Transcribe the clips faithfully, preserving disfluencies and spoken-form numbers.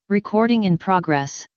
Recording in progress.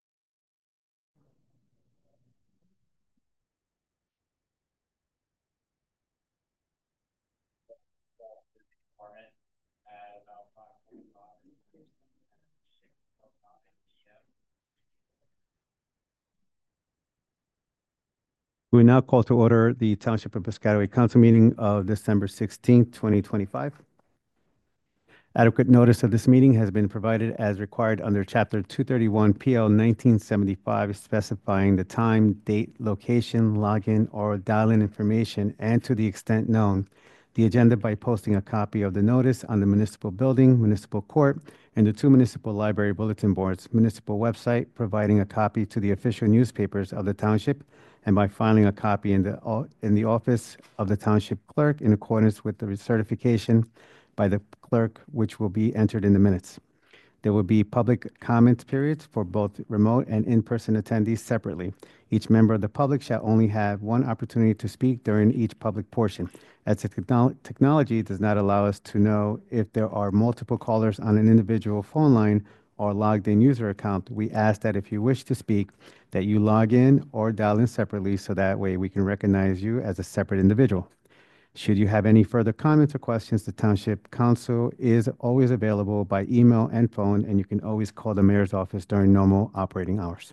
We now call to order the Township of Piscataway Council meeting of December sixteenth, twenty twenty-five. Adequate notice of this meeting has been provided as required under Chapter two thirty-one P L nineteen seventy-five, specifying the time, date, location, login, or dial-in information, and to the extent known, the agenda by posting a copy of the notice on the municipal building, municipal court, and the two municipal library bulletin boards, municipal website, providing a copy to the official newspapers of the township, and by filing a copy in the, o- in the office of the township clerk in accordance with the certification by the clerk, which will be entered in the minutes. There will be public comment periods for both remote and in-person attendees separately. Each member of the public shall only have one opportunity to speak during each public portion. As the technol- technology does not allow us to know if there are multiple callers on an individual phone line or logged-in user account, we ask that if you wish to speak, that you log in or dial in separately so that way we can recognize you as a separate individual. Should you have any further comments or questions, the Township Council is always available by email and phone, and you can always call the mayor's office during normal operating hours.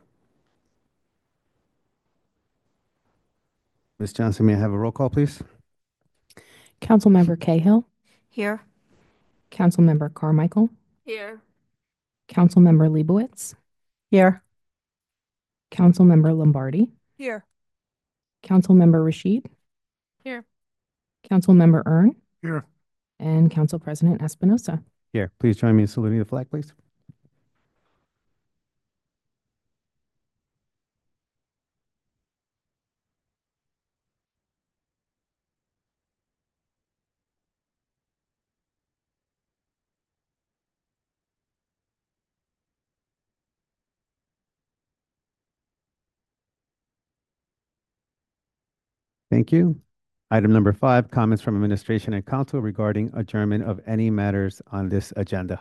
Miz Johnson, may I have a roll call, please? Councilmember Cahill, Here. Councilmember Carmichael, Here. Councilmember Leibowitz, Here. Councilmember Lombardi, Here. Councilmember Rashid, Here. Councilmember Ern, Here. and Council President Espinosa. Here, please join me in saluting the flag, please. Thank you. Item number five, comments from administration and council regarding adjournment of any matters on this agenda.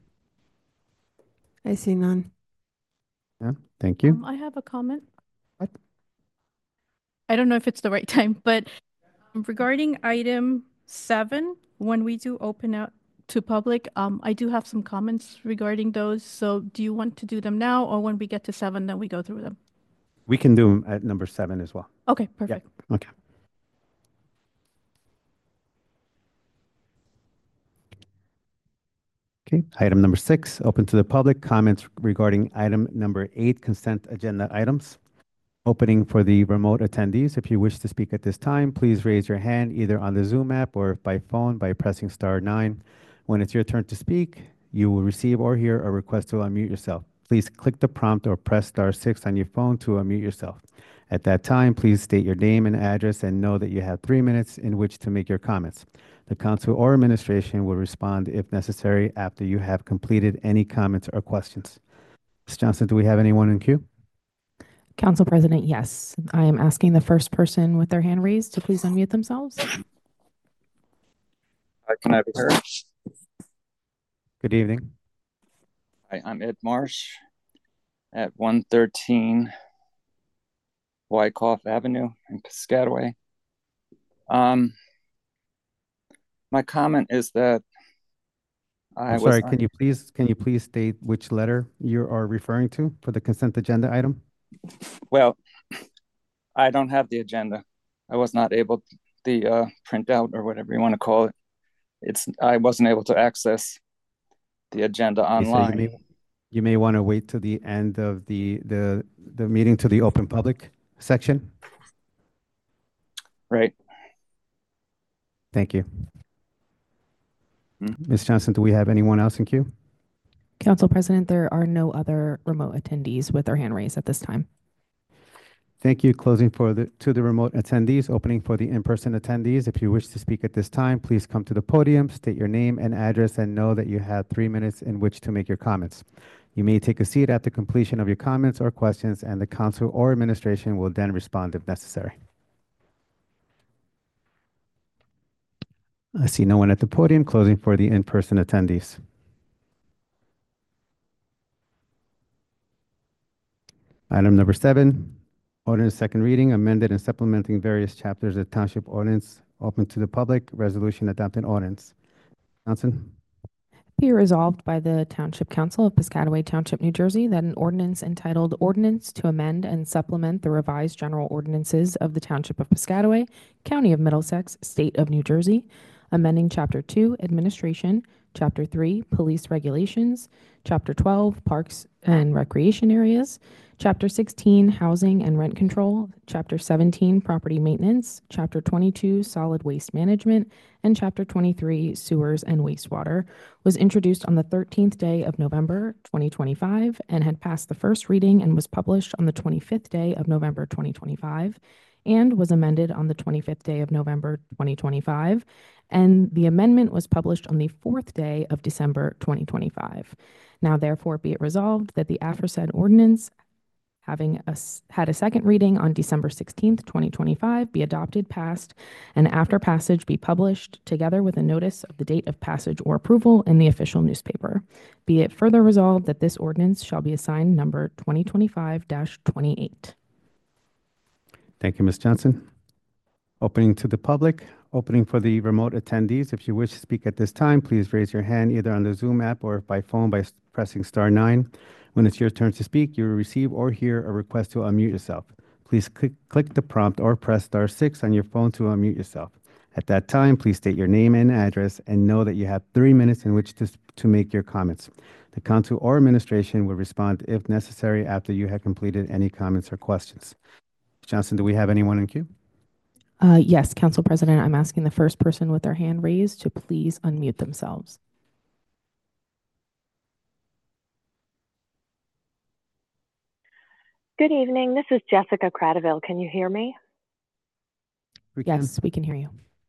I see none. Yeah, thank you. Um, I have a comment. What? I don't know if it's the right time, but um, regarding item seven, when we do open out to public, um, I do have some comments regarding those. So do you want to do them now, or when we get to seven, then we go through them? We can do them at number seven as well. Okay, perfect. Okay. Okay, item number six, open to the public, comments regarding item number eight, consent agenda items. Opening for the remote attendees. If you wish to speak at this time, please raise your hand either on the Zoom app or by phone by pressing star nine. When it's your turn to speak, you will receive or hear a request to unmute yourself. Please click the prompt or press star six on your phone to unmute yourself. At that time, please state your name and address and know that you have three minutes in which to make your comments. The council or administration will respond if necessary after you have completed any comments or questions. Miz Johnson, do we have anyone in queue? Council President, yes. I am asking the first person with their hand raised to please unmute themselves. Uh, Can I be heard? Good evening. Hi, I'm Ed Marsh at one thirteen Wyckoff Avenue in Piscataway. Um, my comment is that I I'm was sorry, can you please, can you please state which letter you are referring to for the consent agenda item? well, I don't have the agenda. I was not able to, the uh, printout or whatever you want to call it. It's I wasn't able to access the agenda Okay, so you online. may, you may want to wait to the end of the, the, the meeting to the open public section. Right. Thank you. Hmm. Miz Johnson, do we have anyone else in queue? Council President, there are no other remote attendees with their hand raised at this time. Thank you. Closing for the, to the remote attendees, opening for the in-person attendees. If you wish to speak at this time, please come to the podium, state your name and address, and know that you have three minutes in which to make your comments. You may take a seat at the completion of your comments or questions, and the council or administration will then respond if necessary. I see no one at the podium. Closing for the in-person attendees. Item number seven, ordinance second reading, amended and supplementing various chapters of Township Ordinance, open to the public, resolution adopted ordinance. Johnson? Be it resolved by the Township Council of Piscataway Township, New Jersey, that an ordinance entitled Ordinance to Amend and Supplement the Revised General Ordinances of the Township of Piscataway, County of Middlesex, State of New Jersey, amending Chapter two, Administration, Chapter three, Police Regulations, Chapter twelve, Parks and Recreation Areas, Chapter sixteen, Housing and Rent Control, Chapter seventeen, Property Maintenance, Chapter twenty-two, Solid Waste Management, and Chapter twenty-three, Sewers and Wastewater, was introduced on the thirteenth day of November, twenty twenty-five, and had passed the first reading and was published on the twenty-fifth day of November, twenty twenty-five, and was amended on the twenty-fifth day of November, twenty twenty-five, and the amendment was published on the fourth day of December, twenty twenty-five. Now therefore be it resolved that the aforesaid ordinance, having a s had a second reading on December sixteenth, twenty twenty-five, be adopted, passed, and after passage be published, together with a notice of the date of passage or approval in the official newspaper. Be it further resolved that this ordinance shall be assigned number twenty twenty-five dash twenty-eight. Thank you, Miz Johnson. Opening to the public, opening for the remote attendees. If you wish to speak at this time, please raise your hand either on the Zoom app or by phone by s- pressing star nine. When it's your turn to speak, you will receive or hear a request to unmute yourself. Please click, click the prompt or press star six on your phone to unmute yourself. At that time, please state your name and address and know that you have three minutes in which to, s- to make your comments. The council or administration will respond if necessary after you have completed any comments or questions. Johnson, do we have anyone in queue? Uh, yes, Council President, I'm asking the first person with their hand raised to please unmute themselves. Good evening. This is Jessica Cradaville. Can you hear me? We can. Yes, we can hear you.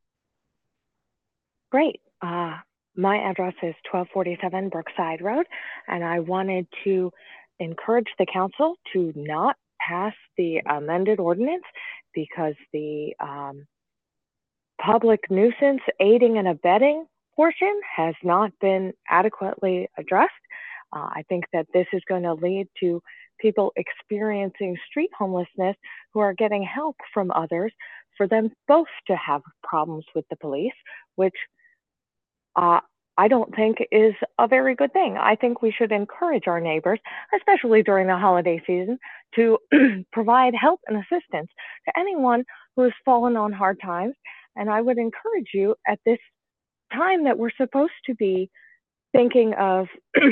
Great. Uh, my address is twelve forty-seven Brookside Road, and I wanted to encourage the council to not pass the amended ordinance because the um, public nuisance aiding and abetting portion has not been adequately addressed. Uh, I think that this is going to lead to people experiencing street homelessness who are getting help from others for them both to have problems with the police, which uh, I don't think is a very good thing. I think we should encourage our neighbors, especially during the holiday season, to provide help and assistance to anyone who has fallen on hard times. And I would encourage you at this time that we're supposed to be thinking of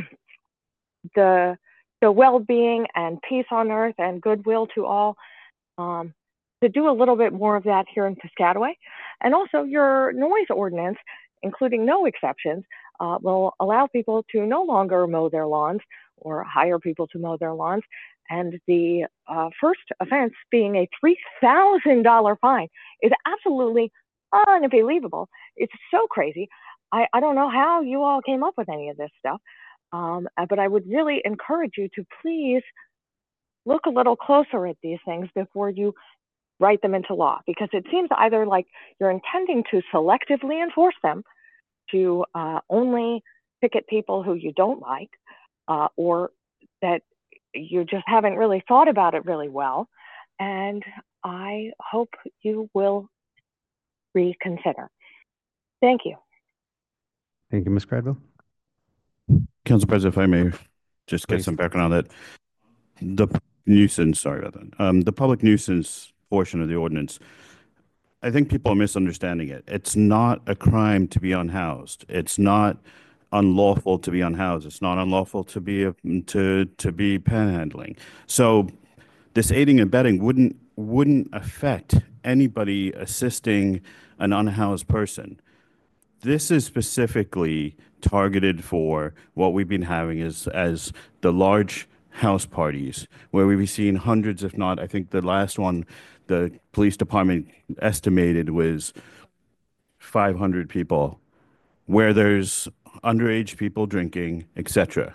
the the well-being and peace on earth and goodwill to all, um, to do a little bit more of that here in Piscataway. And also your noise ordinance, including no exceptions, uh, will allow people to no longer mow their lawns or hire people to mow their lawns. And the uh, first offense being a three thousand dollar fine is absolutely unbelievable. It's so crazy. I, I don't know how you all came up with any of this stuff. Um, uh, but I would really encourage you to please look a little closer at these things before you write them into law, because it seems either like you're intending to selectively enforce them, to uh, only pick at people who you don't like, uh, or that you just haven't really thought about it really well. And I hope you will reconsider. Thank you. Thank you, Miz Cradville. Council President, if I may just get Please. some background on that. The nuisance, sorry about that. Um, the public nuisance portion of the ordinance, I think people are misunderstanding it. It's not a crime to be unhoused. It's not unlawful to be unhoused. It's not unlawful to be a, to to be panhandling. So this aiding and abetting wouldn't wouldn't affect anybody assisting an unhoused person. This is specifically targeted for what we've been having is as the large house parties, where we've seen hundreds, if not, I think the last one, the police department estimated was five hundred people, where there's underage people drinking, et cetera.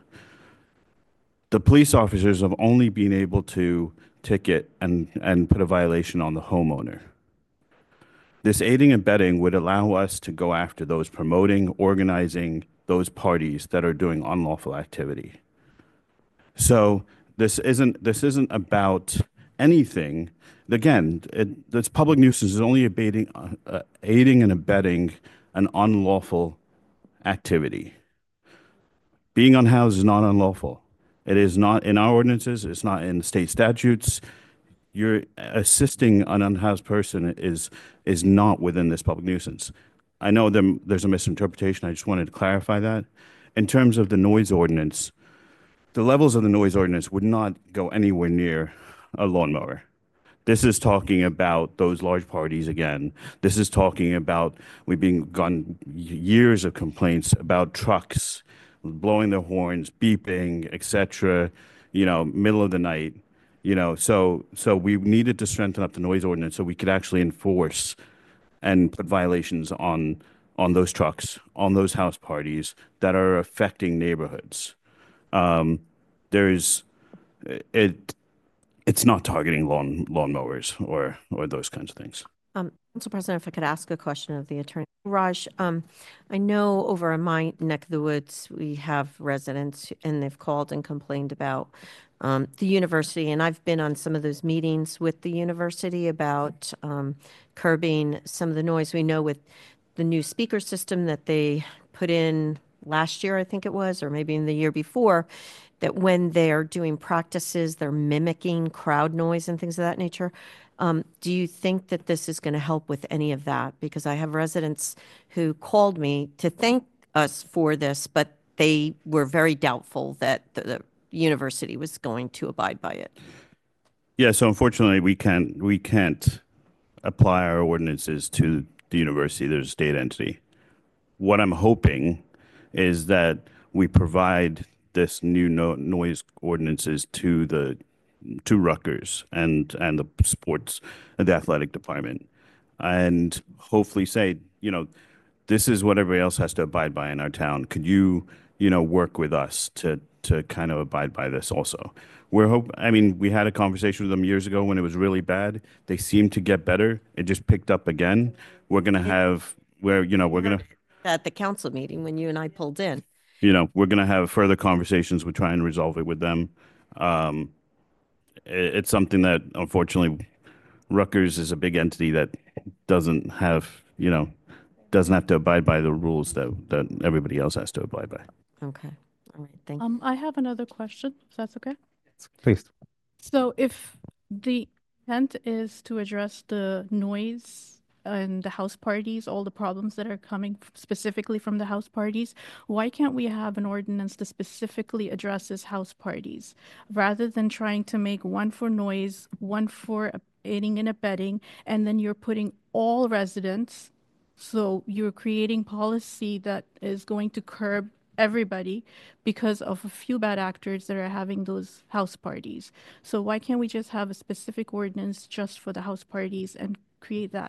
The police officers have only been able to ticket and, and put a violation on the homeowner. This aiding and abetting would allow us to go after those promoting, organizing those parties that are doing unlawful activity. So This isn't, this isn't about anything. Again, it, this public nuisance is only abating, uh, uh, aiding and abetting an unlawful activity. Being unhoused is not unlawful. It is not in our ordinances. It's not in state statutes. You're assisting an unhoused person is is not within this public nuisance. I know them, there's a misinterpretation. I just wanted to clarify that. In terms of the noise ordinance, the levels of the noise ordinance would not go anywhere near a lawnmower. This is talking about those large parties again. This is talking about, we've been gone years of complaints about trucks blowing their horns, beeping, et cetera, you know, middle of the night, you know, so so we needed to strengthen up the noise ordinance so we could actually enforce and put violations on on those trucks, on those house parties that are affecting neighborhoods. Um, there's it it's not targeting lawn lawnmowers or or those kinds of things. Um, Council President, if I could ask a question of the attorney. Raj, um, I know over in my neck of the woods, we have residents and they've called and complained about um, the university. And I've been on some of those meetings with the university about um, curbing some of the noise. We know with the new speaker system that they put in last year, I think it was, or maybe in the year before, that when they're doing practices, they're mimicking crowd noise and things of that nature. Um, do you think that this is going to help with any of that? Because I have residents who called me to thank us for this, but they were very doubtful that the, the university was going to abide by it. Yeah, so unfortunately, we can't we can't apply our ordinances to the university. There's a state entity. What I'm hoping is that we provide this new no, noise ordinances to the to Rutgers and and the sports, the athletic department, and hopefully say, you know, this is what everybody else has to abide by in our town. Could you, you know, work with us to to kind of abide by this also? We're hope. I mean, we had a conversation with them years ago when it was really bad. They seemed to get better. It just picked up again. We're gonna have where you know we're gonna At the council meeting when you and I pulled in. You know, we're gonna have further conversations. We're trying to resolve it with them. Um, It's something that unfortunately Rutgers is a big entity that doesn't have, you know, doesn't have to abide by the rules that, that everybody else has to abide by. Okay. All right. Thank you. Um, I have another question, if that's okay. Please. So if the intent is to address the noise and the house parties, all the problems that are coming f- specifically from the house parties, why can't we have an ordinance that specifically addresses house parties rather than trying to make one for noise, one for aiding and abetting, and then you're putting all residents, so you're creating policy that is going to curb everybody because of a few bad actors that are having those house parties. So why can't we just have a specific ordinance just for the house parties and create that?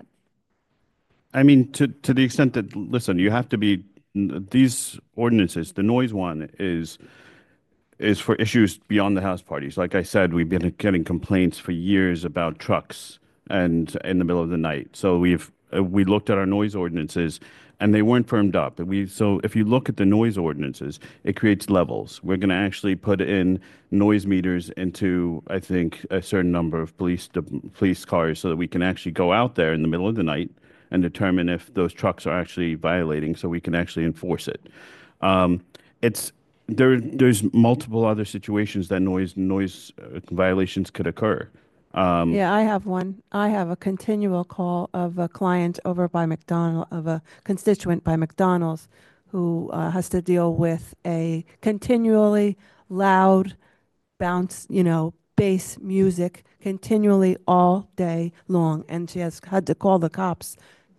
I mean, to, to the extent that, listen, you have to be, these ordinances, the noise one is, is for issues beyond the house parties. Like I said, we've been getting complaints for years about trucks and in the middle of the night. So we've, uh, we looked at our noise ordinances and they weren't firmed up. We, so if you look at the noise ordinances, it creates levels. We're going to actually put in noise meters into, I think, a certain number of police, police cars so that we can actually go out there in the middle of the night and determine if those trucks are actually violating, so we can actually enforce it. Um, it's there. There's multiple other situations that noise noise uh, violations could occur. Um, Yeah, I have one. I have a continual call of a client over by McDonald, of a constituent by McDonald's who uh, has to deal with a continually loud bounce, you know, bass music continually all day long. And she has had to call the cops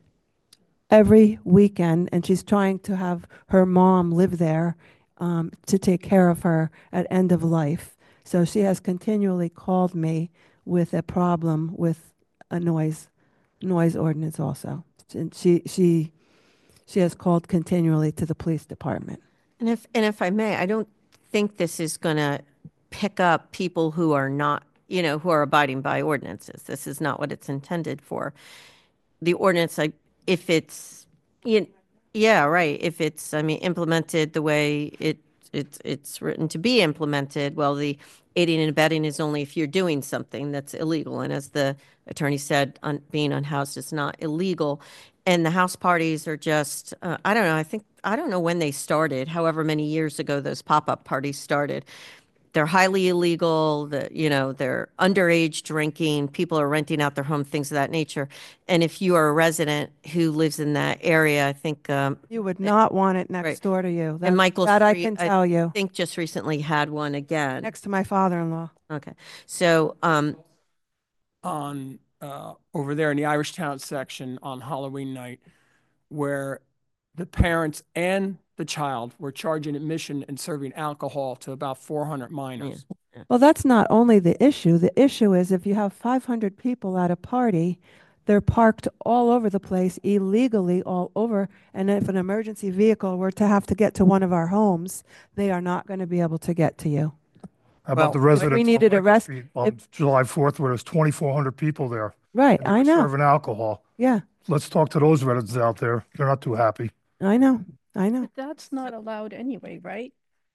every weekend, and she's trying to have her mom live there um, to take care of her at end of life. So she has continually called me with a problem with a noise noise ordinance also. And she she she has called continually to the police department. And if, and if I may, I don't think this is going to pick up people who are not, you know, who are abiding by ordinances. This is not what it's intended for. The ordinance, like, if it's, you, yeah, right. If it's, I mean, implemented the way it it's it's written to be implemented, well, the aiding and abetting is only if you're doing something that's illegal. And as the attorney said, on being unhoused is not illegal. And the house parties are just, uh, I don't know, I think, I don't know when they started, however many years ago those pop-up parties started. They're highly illegal, the, you know, they're underage drinking, people are renting out their home, things of that nature. And if you are a resident who lives in that area, I think, um, You would not want it next Right. door to you. That, and Michael that I Street, can I tell you. I think just recently had one again. Next to my father-in-law. Okay, so, um, on uh, over there in the Irish Town section on Halloween night, where the parents and the child were charging admission and serving alcohol to about four hundred minors. Well, that's not only the issue. The issue is if you have five hundred people at a party, they're parked all over the place illegally all over. And if an emergency vehicle were to have to get to one of our homes, they are not going to be able to get to you. How about the Well, residents? we on needed a Michael rest- Street On if- July fourth, where there's twenty-four hundred people there. Right, and they I were know. Serving alcohol. Yeah, Let's talk to those residents out there. They're not too happy. I know. I know. But that's not allowed anyway, right?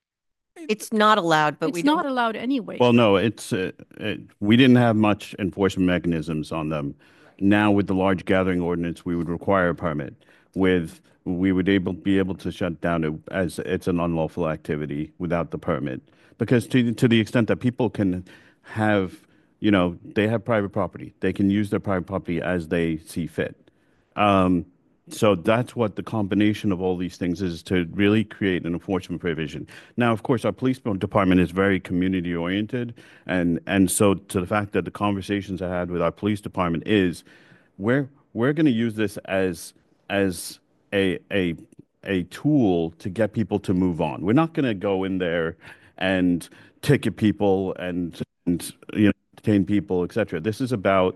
it's not allowed, but we It's not don't. allowed anyway. Well, no, it's, uh, it, we didn't have much enforcement mechanisms on them. Now with the large gathering ordinance, we would require a permit. With, we would able, be able to shut down it as it's an unlawful activity without the permit. Because to, to the extent that people can have, you know, they have private property. They can use their private property as they see fit. Um, So that's what the combination of all these things is, to really create an enforcement provision. Now, of course, our police department is very community oriented. And, and so to the fact that the conversations I had with our police department is we're, we're going to use this as, as a, a, a tool to get people to move on. We're not going to go in there and ticket people and, and you know, detain people, et cetera. This is about,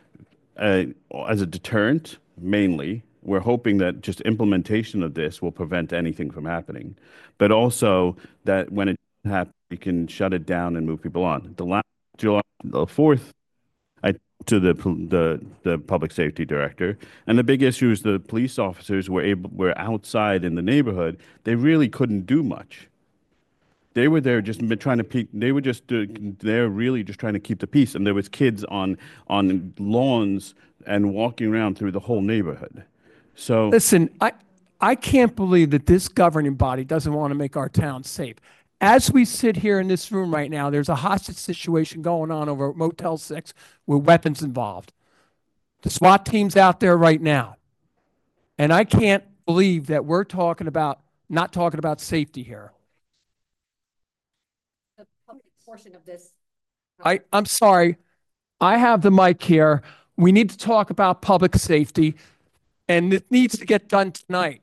uh, as a deterrent, mainly. We're hoping that just implementation of this will prevent anything from happening, but also that when it happens, we can shut it down and move people on. The last July, the fourth, I to the the the public safety director, and the big issue is the police officers were able were outside in the neighborhood. They really couldn't do much. They were there just trying to peek. They were just uh, they're really just trying to keep the peace, and there was kids on on lawns and walking around through the whole neighborhood. So Listen, I, I can't believe that this governing body doesn't want to make our town safe. As we sit here in this room right now, there's a hostage situation going on over at Motel six with weapons involved. The SWAT team's out there right now. And I can't believe that we're talking about, not talking about safety here. The public portion of this. I, I'm sorry. I have the mic here. We need to talk about public safety, and it needs to get done tonight.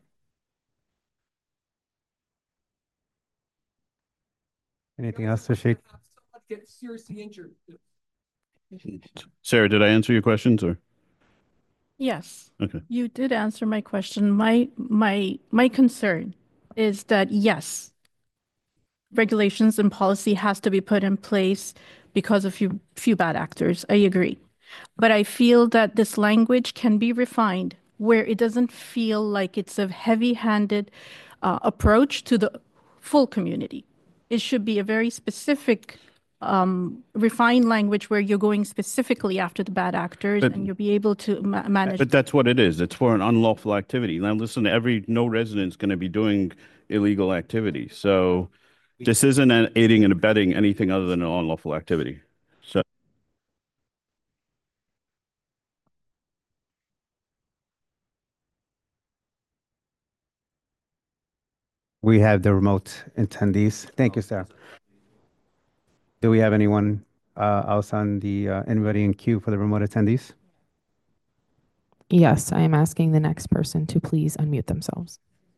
Anything else, Rashid? Someone get seriously injured. Sarah, did I answer your questions or? Yes. Okay. You did answer my question. My my my concern is that yes, regulations and policy has to be put in place because of few few bad actors. I agree. But I feel that this language can be refined where it doesn't feel like it's a heavy-handed uh, approach to the full community. It should be a very specific um, refined language where you're going specifically after the bad actors But- and you'll be able to ma- manage. But that's what it is. It's for an unlawful activity. Now, listen, every, no resident's going to be doing illegal activity. So this isn't an aiding and abetting anything other than an unlawful activity. So We have the remote attendees. Thank you, Sarah. Do we have anyone uh, else on the, uh, anybody in queue for the remote attendees? Yes, I am asking the next person to please unmute themselves.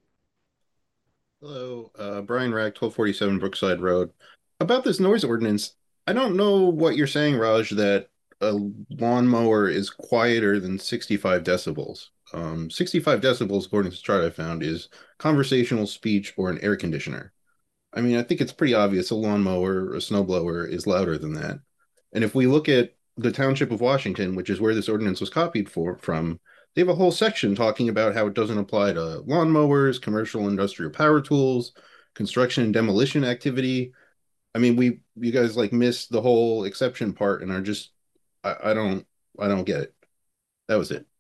Hello, uh, Brian Ragg, twelve forty-seven Brookside Road. About this noise ordinance, I don't know what you're saying, Raj, that a lawnmower is quieter than sixty-five decibels. Um, sixty-five decibels, according to the chart I found, is conversational speech or an air conditioner. I mean, I think it's pretty obvious a lawnmower or a snowblower is louder than that. And if we look at the Township of Washington, which is where this ordinance was copied for, from, they have a whole section talking about how it doesn't apply to lawnmowers, commercial industrial power tools, construction and demolition activity. I mean, we, you guys like missed the whole exception part and are just, I, I don't, I don't get it. That was it.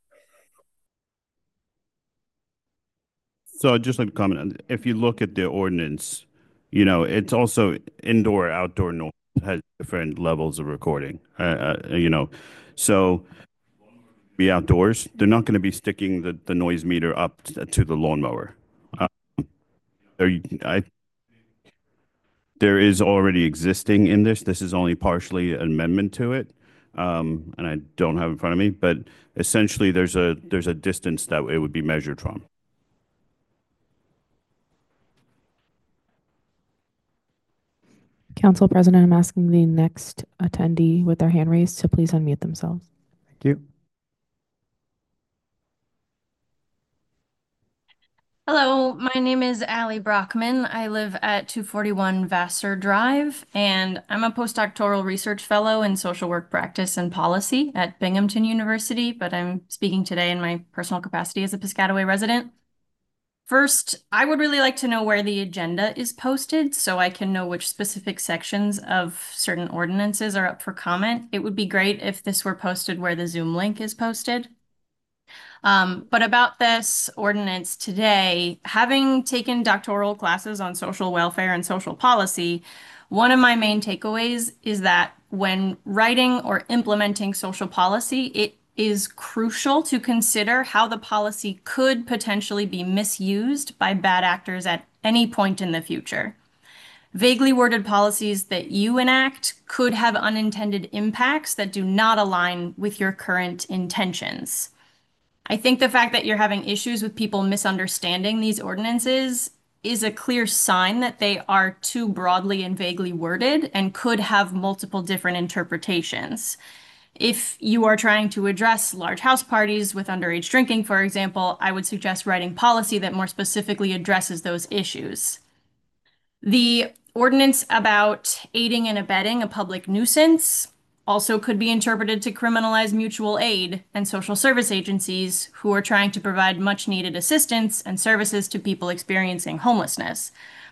So I'd just like to comment, on- if you look at the ordinance, you know, it's also indoor, outdoor noise has different levels of recording, uh, uh, you know. So be outdoors, they're not going to be sticking the, the noise meter up t- to the lawnmower. Uh, there, I, there is already existing in this. This is only partially an amendment to it. Um, and I don't have it in front of me, but essentially there's a, there's a distance that it would be measured from. Council President, I'm asking the next attendee with their hand raised to please unmute themselves. Thank you. Hello, my name is Allie Brockman. I live at two forty-one Vassar Drive, and I'm a postdoctoral research fellow in social work practice and policy at Binghamton University, but I'm speaking today in my personal capacity as a Piscataway resident. First, I would really like to know where the agenda is posted so I can know which specific sections of certain ordinances are up for comment. It would be great if this were posted where the Zoom link is posted. Um, but about this ordinance today, having taken doctoral classes on social welfare and social policy, one of my main takeaways is that when writing or implementing social policy, it is crucial to consider how the policy could potentially be misused by bad actors at any point in the future. Vaguely worded policies that you enact could have unintended impacts that do not align with your current intentions. I think the fact that you're having issues with people misunderstanding these ordinances is a clear sign that they are too broadly and vaguely worded and could have multiple different interpretations. If you are trying to address large house parties with underage drinking, for example, I would suggest writing policy that more specifically addresses those issues. The ordinance about aiding and abetting a public nuisance also could be interpreted to criminalize mutual aid and social service agencies who are trying to provide much needed assistance and services to people experiencing homelessness.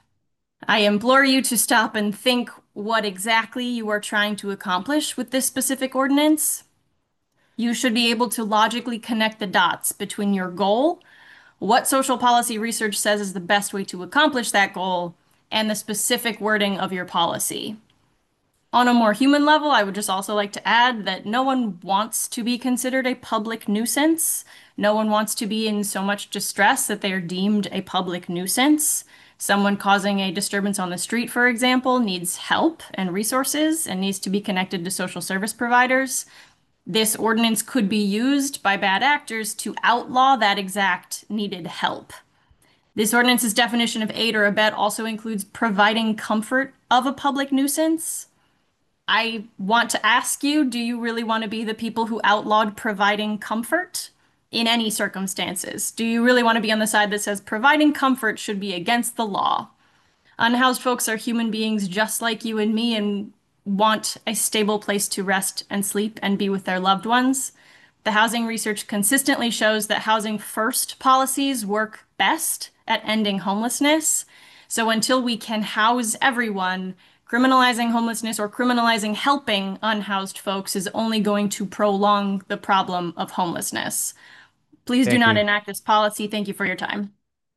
I implore you to stop and think what exactly you are trying to accomplish with this specific ordinance. You should be able to logically connect the dots between your goal, what social policy research says is the best way to accomplish that goal, and the specific wording of your policy. On a more human level, I would just also like to add that no one wants to be considered a public nuisance. No one wants to be in so much distress that they are deemed a public nuisance. Someone causing a disturbance on the street, for example, needs help and resources and needs to be connected to social service providers. This ordinance could be used by bad actors to outlaw that exact needed help. This ordinance's definition of aid or abet also includes providing comfort of a public nuisance. I want to ask you, do you really want to be the people who outlawed providing comfort in any circumstances? Do you really want to be on the side that says providing comfort should be against the law? Unhoused folks are human beings just like you and me and want a stable place to rest and sleep and be with their loved ones. The housing research consistently shows that housing first policies work best at ending homelessness. So until we can house everyone, criminalizing homelessness or criminalizing helping unhoused folks is only going to prolong the problem of homelessness. Please do Thank not you. enact this policy. Thank you for your time.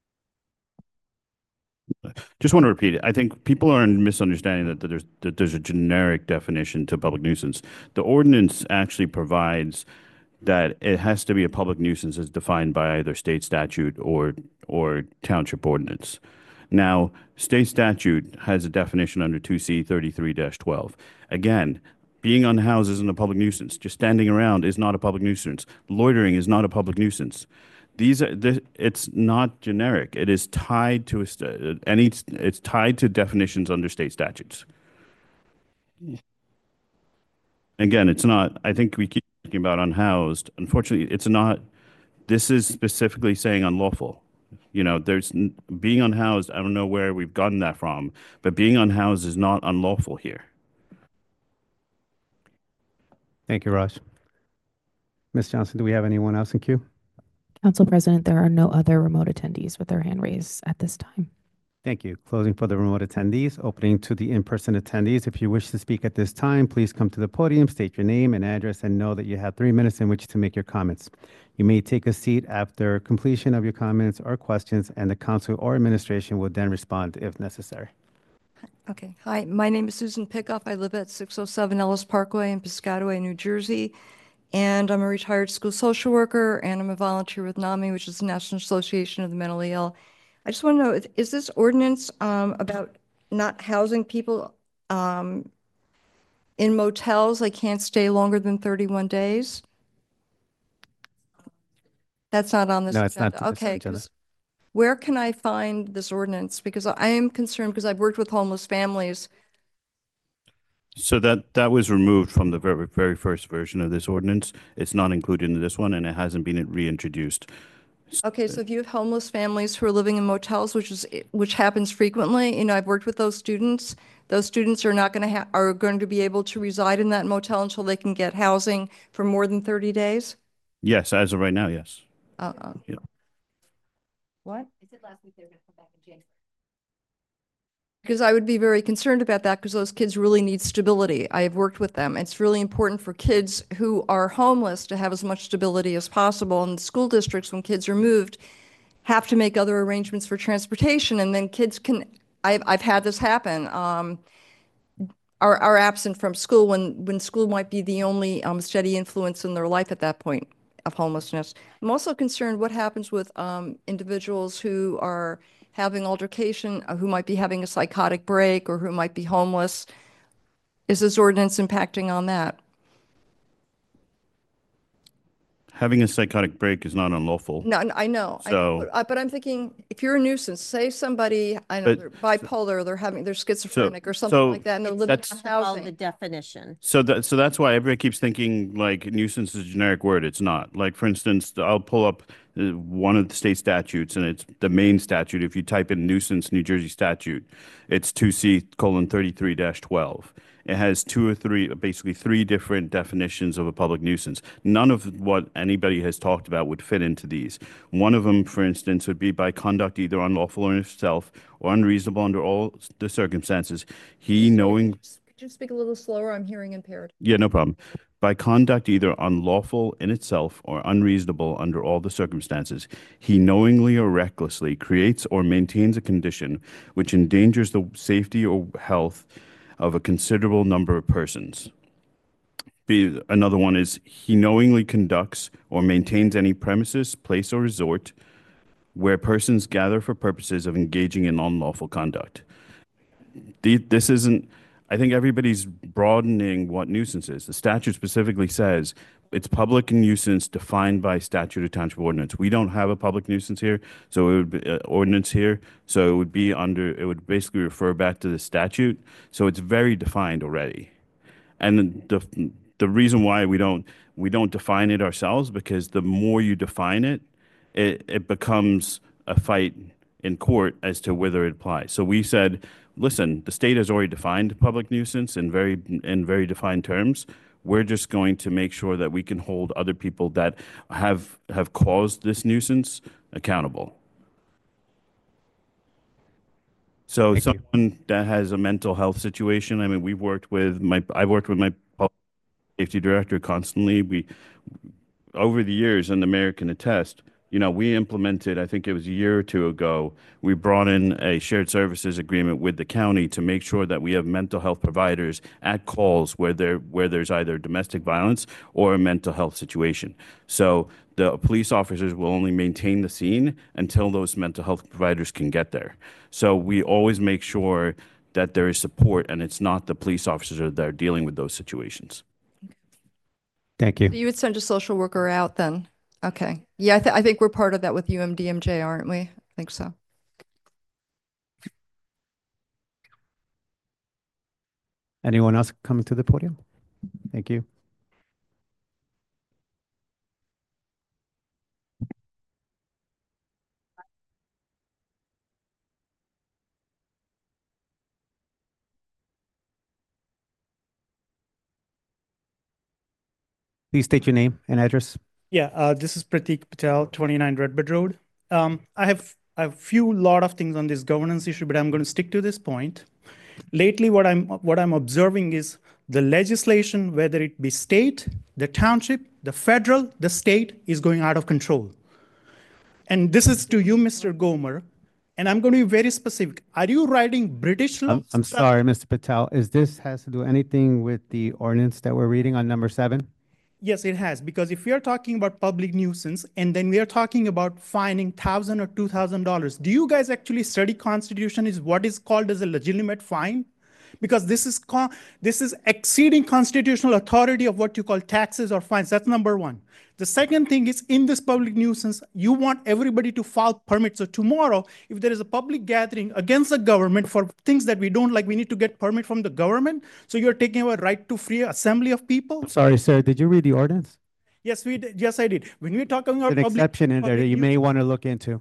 Just want to repeat it. I think people are misunderstanding that there's that there's a generic definition to public nuisance. The ordinance actually provides that it has to be a public nuisance as defined by either state statute or or township ordinance. Now, state statute has a definition under two C thirty-three dash twelve. Again, being unhoused isn't a public nuisance. Just standing around is not a public nuisance. Loitering is not a public nuisance. These are this, it's not generic. It is tied to a st- any it's tied to definitions under state statutes. Again, it's not. I think we keep talking about unhoused. Unfortunately, it's not. This is specifically saying unlawful. You know, there's n- being unhoused. I don't know where we've gotten that from, but being unhoused is not unlawful here. Thank you, Raj. Miz Johnson, do we have anyone else in queue? Council President, there are no other remote attendees with their hand raised at this time. Thank you. Closing for the remote attendees, opening to the in-person attendees. If you wish to speak at this time, please come to the podium, state your name and address, and know that you have three minutes in which to make your comments. You may take a seat after completion of your comments or questions, and the council or administration will then respond if necessary. Okay. Hi, my name is Susan Pickoff. I live at six oh seven Ellis Parkway in Piscataway, New Jersey. And I'm a retired school social worker, and I'm a volunteer with NAMI, which is the National Association of the Mentally Ill. I just want to know, is this ordinance um, about not housing people um, in motels? They can't stay longer than thirty-one days? That's not on this No, it's not agenda. on this Okay, agenda. 'cause where can I find this ordinance? Because I am concerned, because I've worked with homeless families. So that, that was removed from the very, very first version of this ordinance. It's not included in this one, and it hasn't been reintroduced. Okay, so if you have homeless families who are living in motels, which is, which happens frequently, you know, I've worked with those students. Those students are not going to have, are going to be able to reside in that motel until they can get housing for more than thirty days? Yes, as of right now, yes. Uh-uh. Yeah. What? They said last week they were going to come back in January. Because I would be very concerned about that, because those kids really need stability. I have worked with them. It's really important for kids who are homeless to have as much stability as possible. And school districts, when kids are moved, have to make other arrangements for transportation. And then kids can, I've, I've had this happen, um, are, are absent from school when, when school might be the only um, steady influence in their life at that point of homelessness. I'm also concerned what happens with um, individuals who are having altercation, uh, who might be having a psychotic break, or who might be homeless. Is this ordinance impacting on that? Having a psychotic break is not unlawful. No, n- I know. I know, So- but, I- but I'm thinking, if you're a nuisance, say somebody, I know, But- they're bipolar, they're having, they're schizophrenic or something so like that, and they're It's living that's- on Follow the housing. definition. So that, so that's why everybody keeps thinking like nuisance is a generic word. It's not. Like, for instance, I'll pull up uh, one of the state statutes, and it's the main statute. If you type in nuisance New Jersey statute, it's two C colon thirty-three dash twelve. It has two or three, basically three different definitions of a public nuisance. None of what anybody has talked about would fit into these. One of them, for instance, would be by conduct either unlawful in itself or unreasonable under all the circumstances. He knowing. Could you speak a little slower? I'm hearing impaired. Yeah, no problem. By conduct either unlawful in itself or unreasonable under all the circumstances, he knowingly or recklessly creates or maintains a condition which endangers the safety or health of a considerable number of persons. Be, another one is he knowingly conducts or maintains any premises, place, or resort where persons gather for purposes of engaging in unlawful conduct. The, this isn't, I think everybody's broadening what nuisance is. The statute specifically says it's public nuisance defined by statute or township ordinance. We don't have a public nuisance here, so it would be uh, ordinance here. So it would be under, it would basically refer back to the statute. So it's very defined already. And the, the reason why we don't, we don't define it ourselves, because the more you define it, it, it becomes a fight in court as to whether it applies. So we said, listen, the state has already defined public nuisance in very, in very defined terms. We're just going to make sure that we can hold other people that have, have caused this nuisance accountable. So Thank you. someone that has a mental health situation, I mean, we've worked with my, I've worked with my public safety director constantly. We, over the years, and the mayor can attest, you know, we implemented, I think it was a year or two ago, we brought in a shared services agreement with the county to make sure that we have mental health providers at calls where there, where there's either domestic violence or a mental health situation. So the police officers will only maintain the scene until those mental health providers can get there. So we always make sure that there is support, and it's not the police officers that are dealing with those situations. Thank you. So you would send a social worker out then? Okay. Yeah, I, th I think we're part of that with U M D M J, aren't we? I think so. Anyone else coming to the podium? Thank you. Please state your name and address. Yeah, uh, this is Pratik Patel, twenty-nine Redbird Road. Um, I have a few lot of things on this governance issue, but I'm going to stick to this point. Lately, what I'm what I'm observing is the legislation, whether it be state, the township, the federal, the state, is going out of control. And this is to you, Mister Gomer, and I'm going to be very specific. Are you writing British law? I'm, I'm sorry, Mister Patel. Is this has to do anything with the ordinance that we're reading on number seven? Yes, it has, because if we are talking about public nuisance and then we are talking about fining thousand or two thousand dollars, do you guys actually study Constitution? Is what is called as a legitimate fine? Because this is con this is exceeding constitutional authority of what you call taxes or fines. That's number one. The second thing is, in this public nuisance, you want everybody to file permits. So tomorrow, if there is a public gathering against the government for things that we don't like, we need to get permit from the government. So you're taking away right to free assembly of people. I'm sorry, sir. Did you read the ordinance? Yes, we did. Yes, I did. When we're talking about There's an public, exception in there that public you may nuisance- want to look into.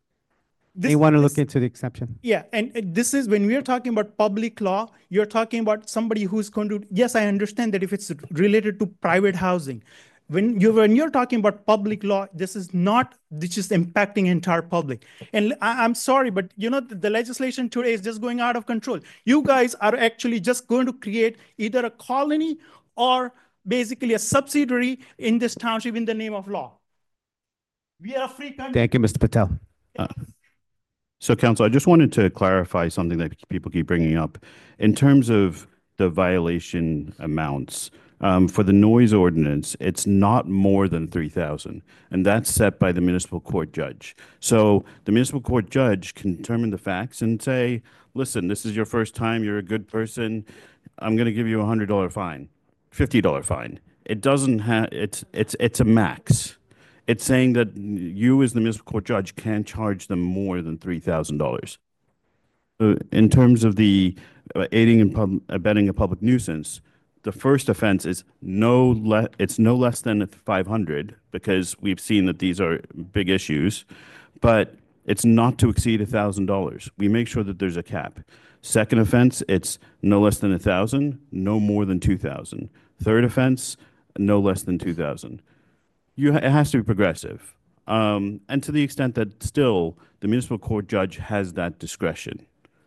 This- May want to this- look into the exception. Yeah, and uh, this is when we are talking about public law, you're talking about somebody who's going to, yes, I understand that if it's related to private housing. When you when you're talking about public law, this is not this is impacting entire public. And I, I'm sorry, but you know the, the legislation today is just going out of control. You guys are actually just going to create either a colony or basically a subsidiary in this township in the name of law. We are a free country. Thank you, Mister Patel. Uh, So, Council, I just wanted to clarify something that people keep bringing up. In terms of the violation amounts, um, for the noise ordinance, it's not more than three thousand, and that's set by the municipal court judge. So the municipal court judge can determine the facts and say, listen, this is your first time, you're a good person, I'm going to give you a one hundred dollar fine, fifty dollar fine. It doesn't have, it's, it's, it's a max. It's saying that you as the municipal court judge can't charge them more than three thousand dollars. Uh, in terms of the uh, aiding and pub abetting a public nuisance, the first offense is no le it's no less than five hundred, because we've seen that these are big issues, but it's not to exceed one thousand dollars. We make sure that there's a cap. Second offense, it's no less than one thousand, no more than two thousand. Third offense, no less than two thousand. You ha it has to be progressive. Um, and to the extent that still the municipal court judge has that discretion.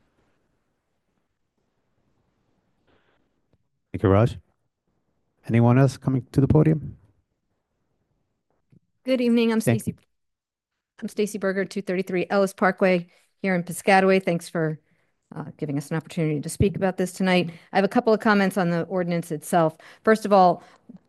Thank you, Raj. Anyone else coming to the podium? Good evening. I'm Thank- Stacy. I'm Stacy Berger, two thirty-three Ellis Parkway here in Piscataway. Thanks for uh, giving us an opportunity to speak about this tonight. I have a couple of comments on the ordinance itself. First of all,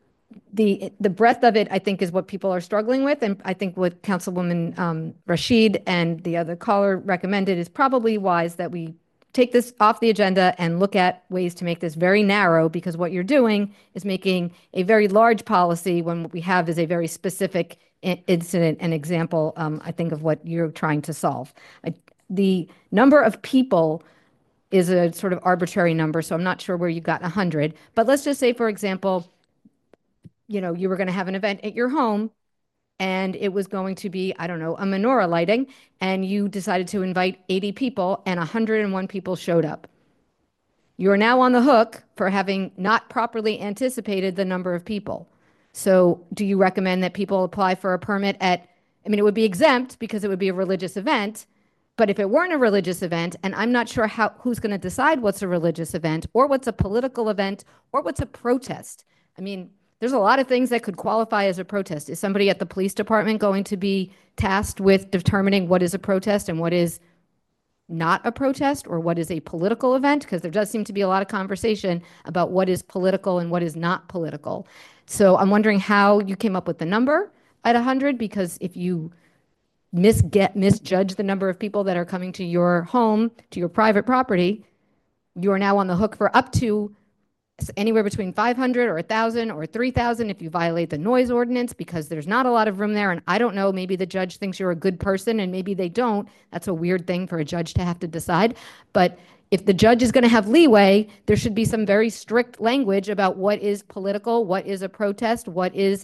the the breadth of it, I think, is what people are struggling with, and I think what Councilwoman um, Rashid and the other caller recommended is probably wise that we take this off the agenda and look at ways to make this very narrow, because what you're doing is making a very large policy when what we have is a very specific i- incident and example, um, I think, of what you're trying to solve. I, the number of people is a sort of arbitrary number, so I'm not sure where you got one hundred. But let's just say, for example, you know, you were going to have an event at your home and it was going to be, I don't know, a menorah lighting, and you decided to invite eighty people and one hundred one people showed up. You are now on the hook for having not properly anticipated the number of people. So do you recommend that people apply for a permit at, I mean, it would be exempt because it would be a religious event, but if it weren't a religious event, and I'm not sure how who's going to decide what's a religious event or what's a political event or what's a protest. I mean, there's a lot of things that could qualify as a protest. Is somebody at the police department going to be tasked with determining what is a protest and what is not a protest, or what is a political event? Because there does seem to be a lot of conversation about what is political and what is not political. So I'm wondering how you came up with the number at one hundred, because if you misget, misjudge the number of people that are coming to your home, to your private property, you are now on the hook for up to anywhere between five hundred or one thousand or three thousand if you violate the noise ordinance, because there's not a lot of room there. And I don't know, maybe the judge thinks you're a good person and maybe they don't. That's a weird thing for a judge to have to decide. But if the judge is going to have leeway, there should be some very strict language about what is political, what is a protest, what is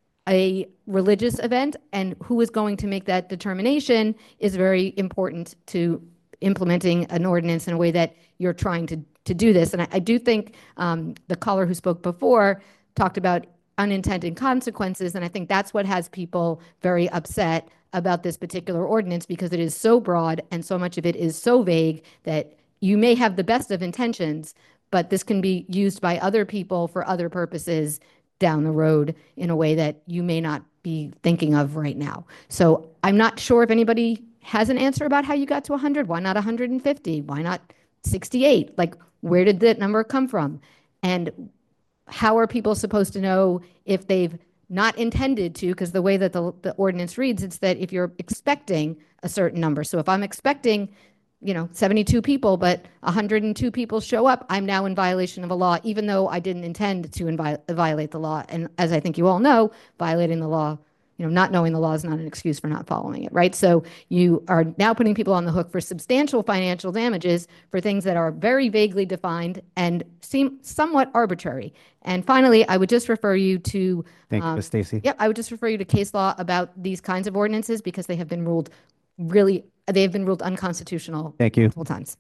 a religious event, and who is going to make that determination is very important to implementing an ordinance in a way that you're trying to to do this. And I, I do think um, the caller who spoke before talked about unintended consequences, and I think that's what has people very upset about this particular ordinance because it is so broad and so much of it is so vague that you may have the best of intentions, but this can be used by other people for other purposes down the road in a way that you may not be thinking of right now. So I'm not sure if anybody has an answer about how you got to one hundred. Why not one hundred fifty? Why not sixty-eight? Like, where did that number come from? And how are people supposed to know if they've not intended to? Because the way that the, the ordinance reads, it's that if you're expecting a certain number. So if I'm expecting, you know, seventy-two people, but one hundred two people show up, I'm now in violation of a law, even though I didn't intend to invi- violate the law. And as I think you all know, violating the law, you know, not knowing the law is not an excuse for not following it, right? So you are now putting people on the hook for substantial financial damages for things that are very vaguely defined and seem somewhat arbitrary. And finally, I would just refer you to— Thank you, um, Miz Stacy. Yep, I would just refer you to case law about these kinds of ordinances because they have been ruled really, they have been ruled unconstitutional Thank you. multiple times.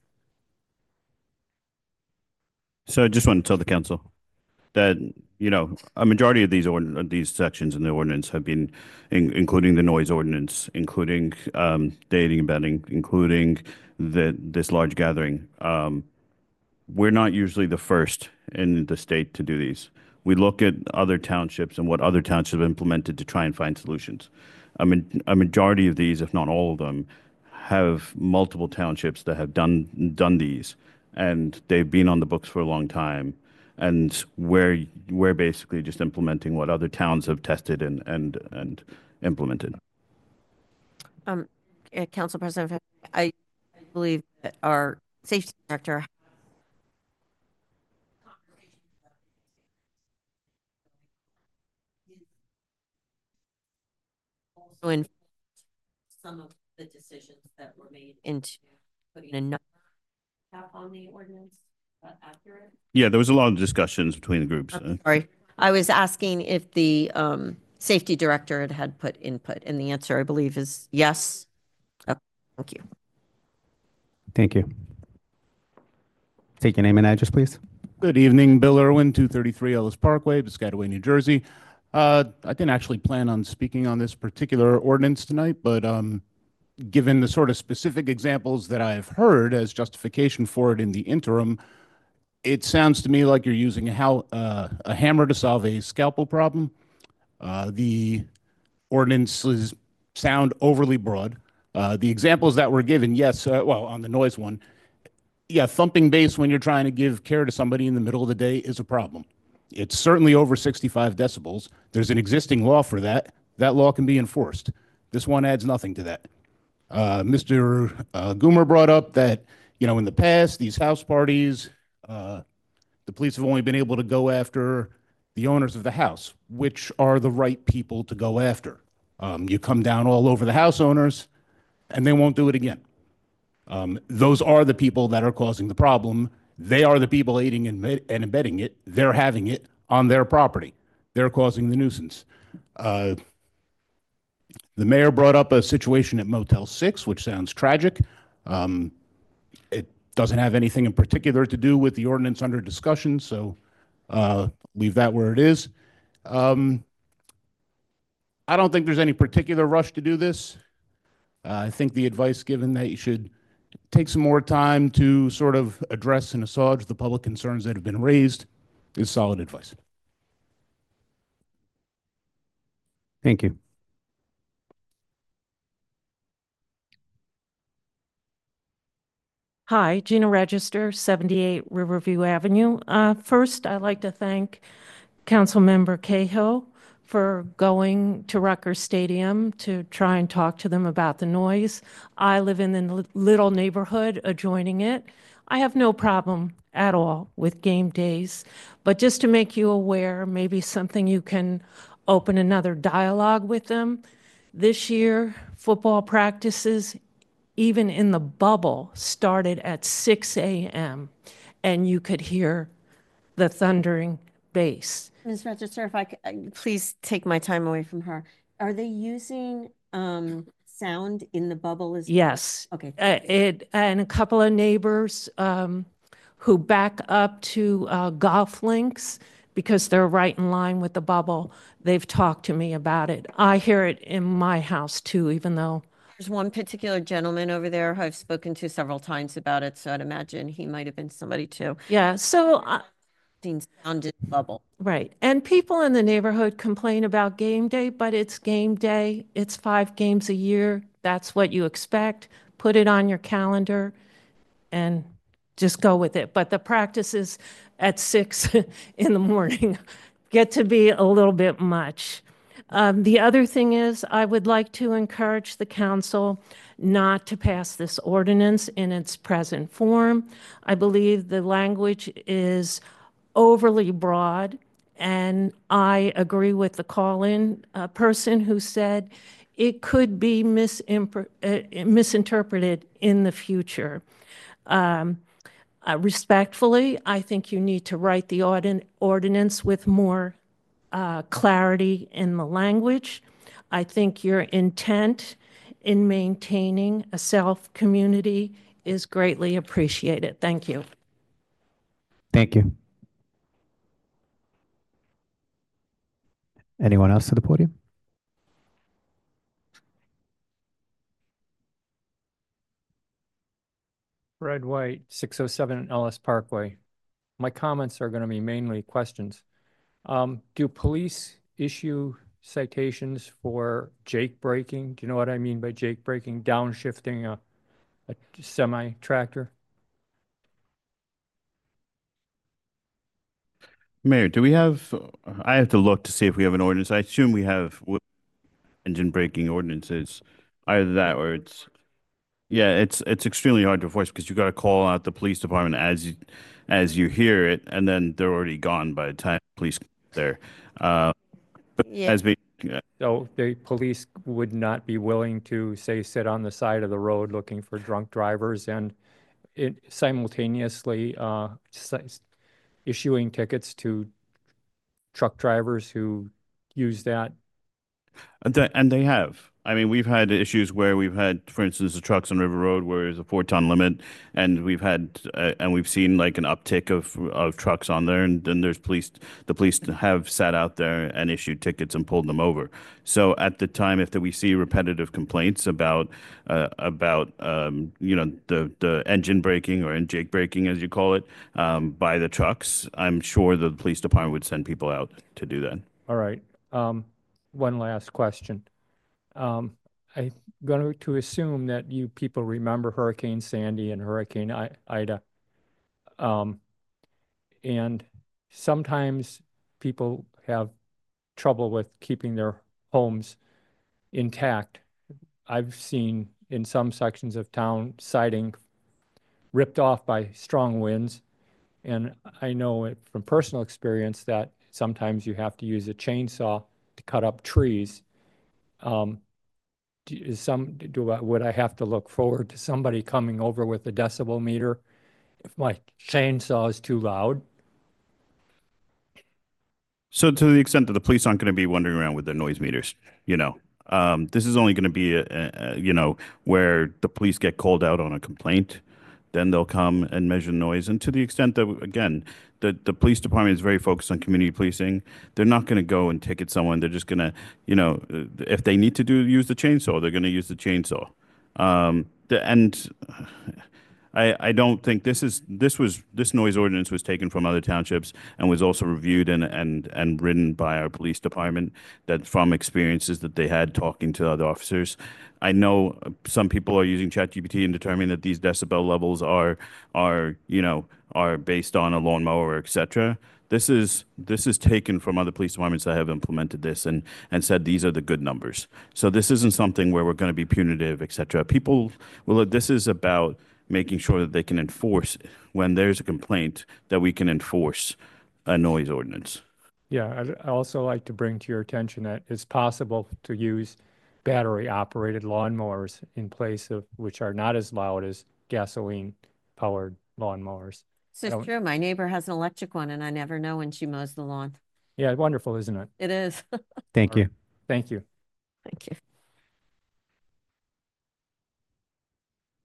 So I just want to tell the council that, you know, a majority of these ord- these sections in the ordinance have been, in, including the noise ordinance, including um, dating and abetting, including the this large gathering. Um, we're not usually the first in the state to do these. We look at other townships and what other townships have implemented to try and find solutions. I mean, a majority of these, if not all of them, have multiple townships that have done done these, and they've been on the books for a long time. And we're we're basically just implementing what other towns have tested and and and implemented. Um, uh, Council President, I, I believe that our safety director also in some of the decisions that were made into putting a number cap on the ordinance. Uh, accurate? Yeah, there was a lot of discussions between the groups. I'm sorry, I was asking if the um, safety director had had put input, and the answer, I believe, is yes. Okay, thank you. Thank you. Take your name and address, please. Good evening, Bill Irwin, two thirty-three Ellis Parkway, Piscataway, New Jersey. Uh, I didn't actually plan on speaking on this particular ordinance tonight, but um, given the sort of specific examples that I've heard as justification for it in the interim, it sounds to me like you're using a, how, uh, a hammer to solve a scalpel problem. Uh, the ordinances sound overly broad. Uh, the examples that were given, yes, uh, well, on the noise one, yeah, thumping bass when you're trying to give care to somebody in the middle of the day is a problem. It's certainly over sixty-five decibels. There's an existing law for that. That law can be enforced. This one adds nothing to that. Uh, Mister Uh, Goomer brought up that, you know, in the past, these house parties, uh, the police have only been able to go after the owners of the house, which are the right people to go after. Um, you come down all over the house owners, and they won't do it again. Um, those are the people that are causing the problem. They are the people aiding and, and abetting it. They're having it on their property. They're causing the nuisance. Uh, the mayor brought up a situation at Motel six, which sounds tragic. Um, it doesn't have anything in particular to do with the ordinance under discussion, so uh, leave that where it is. Um, I don't think there's any particular rush to do this. Uh, I think the advice given that you should take some more time to sort of address and assuage the public concerns that have been raised is solid advice. Thank you. Hi, Gina Register, seventy-eight Riverview Avenue. Uh, first, I'd like to thank Councilmember Cahill for going to Rutgers Stadium to try and talk to them about the noise. I live in the little neighborhood adjoining it. I have no problem at all with game days, but just to make you aware, maybe something you can open another dialogue with them. This year, football practices, even in the bubble, started at six A M and you could hear the thundering bass. Miz Register, if I could, uh, please take my time away from her. Are they using um, sound in the bubble as well? Yes. Okay. Uh, it, and a couple of neighbors um, who back up to uh, golf links, because they're right in line with the bubble. They've talked to me about it. I hear it in my house too, even though, There's one particular gentleman over there who I've spoken to several times about it, so I'd imagine he might have been somebody too. yeah, so, uh, Seen sound in the bubble. right. And people in the neighborhood complain about game day, but it's game day. It's five games a year. That's what you expect. Put it on your calendar and just go with it. But the practices at six in the morning get to be a little bit much. Um, the other thing is, I would like to encourage the council not to pass this ordinance in its present form. I believe the language is overly broad, and I agree with the call-in uh, person who said it could be misimpr- uh, misinterpreted in the future. Um, uh, respectfully, I think you need to write the ordin- ordinance with more uh, clarity in the language. I think your intent in maintaining a self-community is greatly appreciated. Thank you. Thank you. Anyone else to the podium? Fred White, six oh seven Ellis Parkway. My comments are going to be mainly questions. Um, do police issue citations for jake braking? Do you know what I mean by jake braking? Downshifting a, a semi tractor? Mayor, do we have, I have to look to see if we have an ordinance. I assume we have w- engine braking ordinances. Either that or it's, yeah, it's, it's extremely hard to enforce because you got to call out the police department as you, as you hear it, and then they're already gone by the time police get there. Uh, but Yeah. as we, So the police would not be willing to, say, sit on the side of the road looking for drunk drivers and it simultaneously uh, s- issuing tickets to truck drivers who use that. And they, and they have. I mean, we've had issues where we've had, for instance, the trucks on River Road where there's a four ton limit, and we've had, uh, and we've seen like an uptick of of trucks on there, and then there's police. The police have sat out there and issued tickets and pulled them over. So at the time, if we see repetitive complaints about uh, about um, you know the the engine braking or jake braking as you call it um, by the trucks, I'm sure the police department would send people out to do that. All right. Um, one last question. Um, I'm going to assume that you people remember Hurricane Sandy and Hurricane I- Ida. Um, and sometimes people have trouble with keeping their homes intact. I've seen in some sections of town siding ripped off by strong winds. And I know it from personal experience that sometimes you have to use a chainsaw to cut up trees. Um, do- is some, do I, would I have to look forward to somebody coming over with a decibel meter if my chainsaw is too loud? So to the extent that the police aren't going to be wandering around with their noise meters, you know, um, this is only going to be, a, a, a, you know, where the police get called out on a complaint, then they'll come and measure noise. And to the extent that, again, the, the police department is very focused on community policing, they're not going to go and ticket someone. They're just going to, you know, if they need to do use the chainsaw, they're going to use the chainsaw. Um, the, and I, I don't think this is this was this noise ordinance was taken from other townships and was also reviewed and and and written by our police department that from experiences that they had talking to other officers. I know some people are using ChatGPT and determining that these decibel levels are are you know are based on a lawnmower, et cetera. This is this is taken from other police departments that have implemented this and and said these are the good numbers. So this isn't something where we're going to be punitive, et cetera. People, well, this is about making sure that they can enforce when there's a complaint that we can enforce a noise ordinance. Yeah, I'd I also like to bring to your attention that it's possible to use battery-operated lawnmowers in place of, which are not as loud as gasoline-powered lawnmowers. This I is don't- true. My neighbor has an electric one and I never know when she mows the lawn. Yeah, wonderful, isn't it? It is. Thank you. Thank you. Thank you.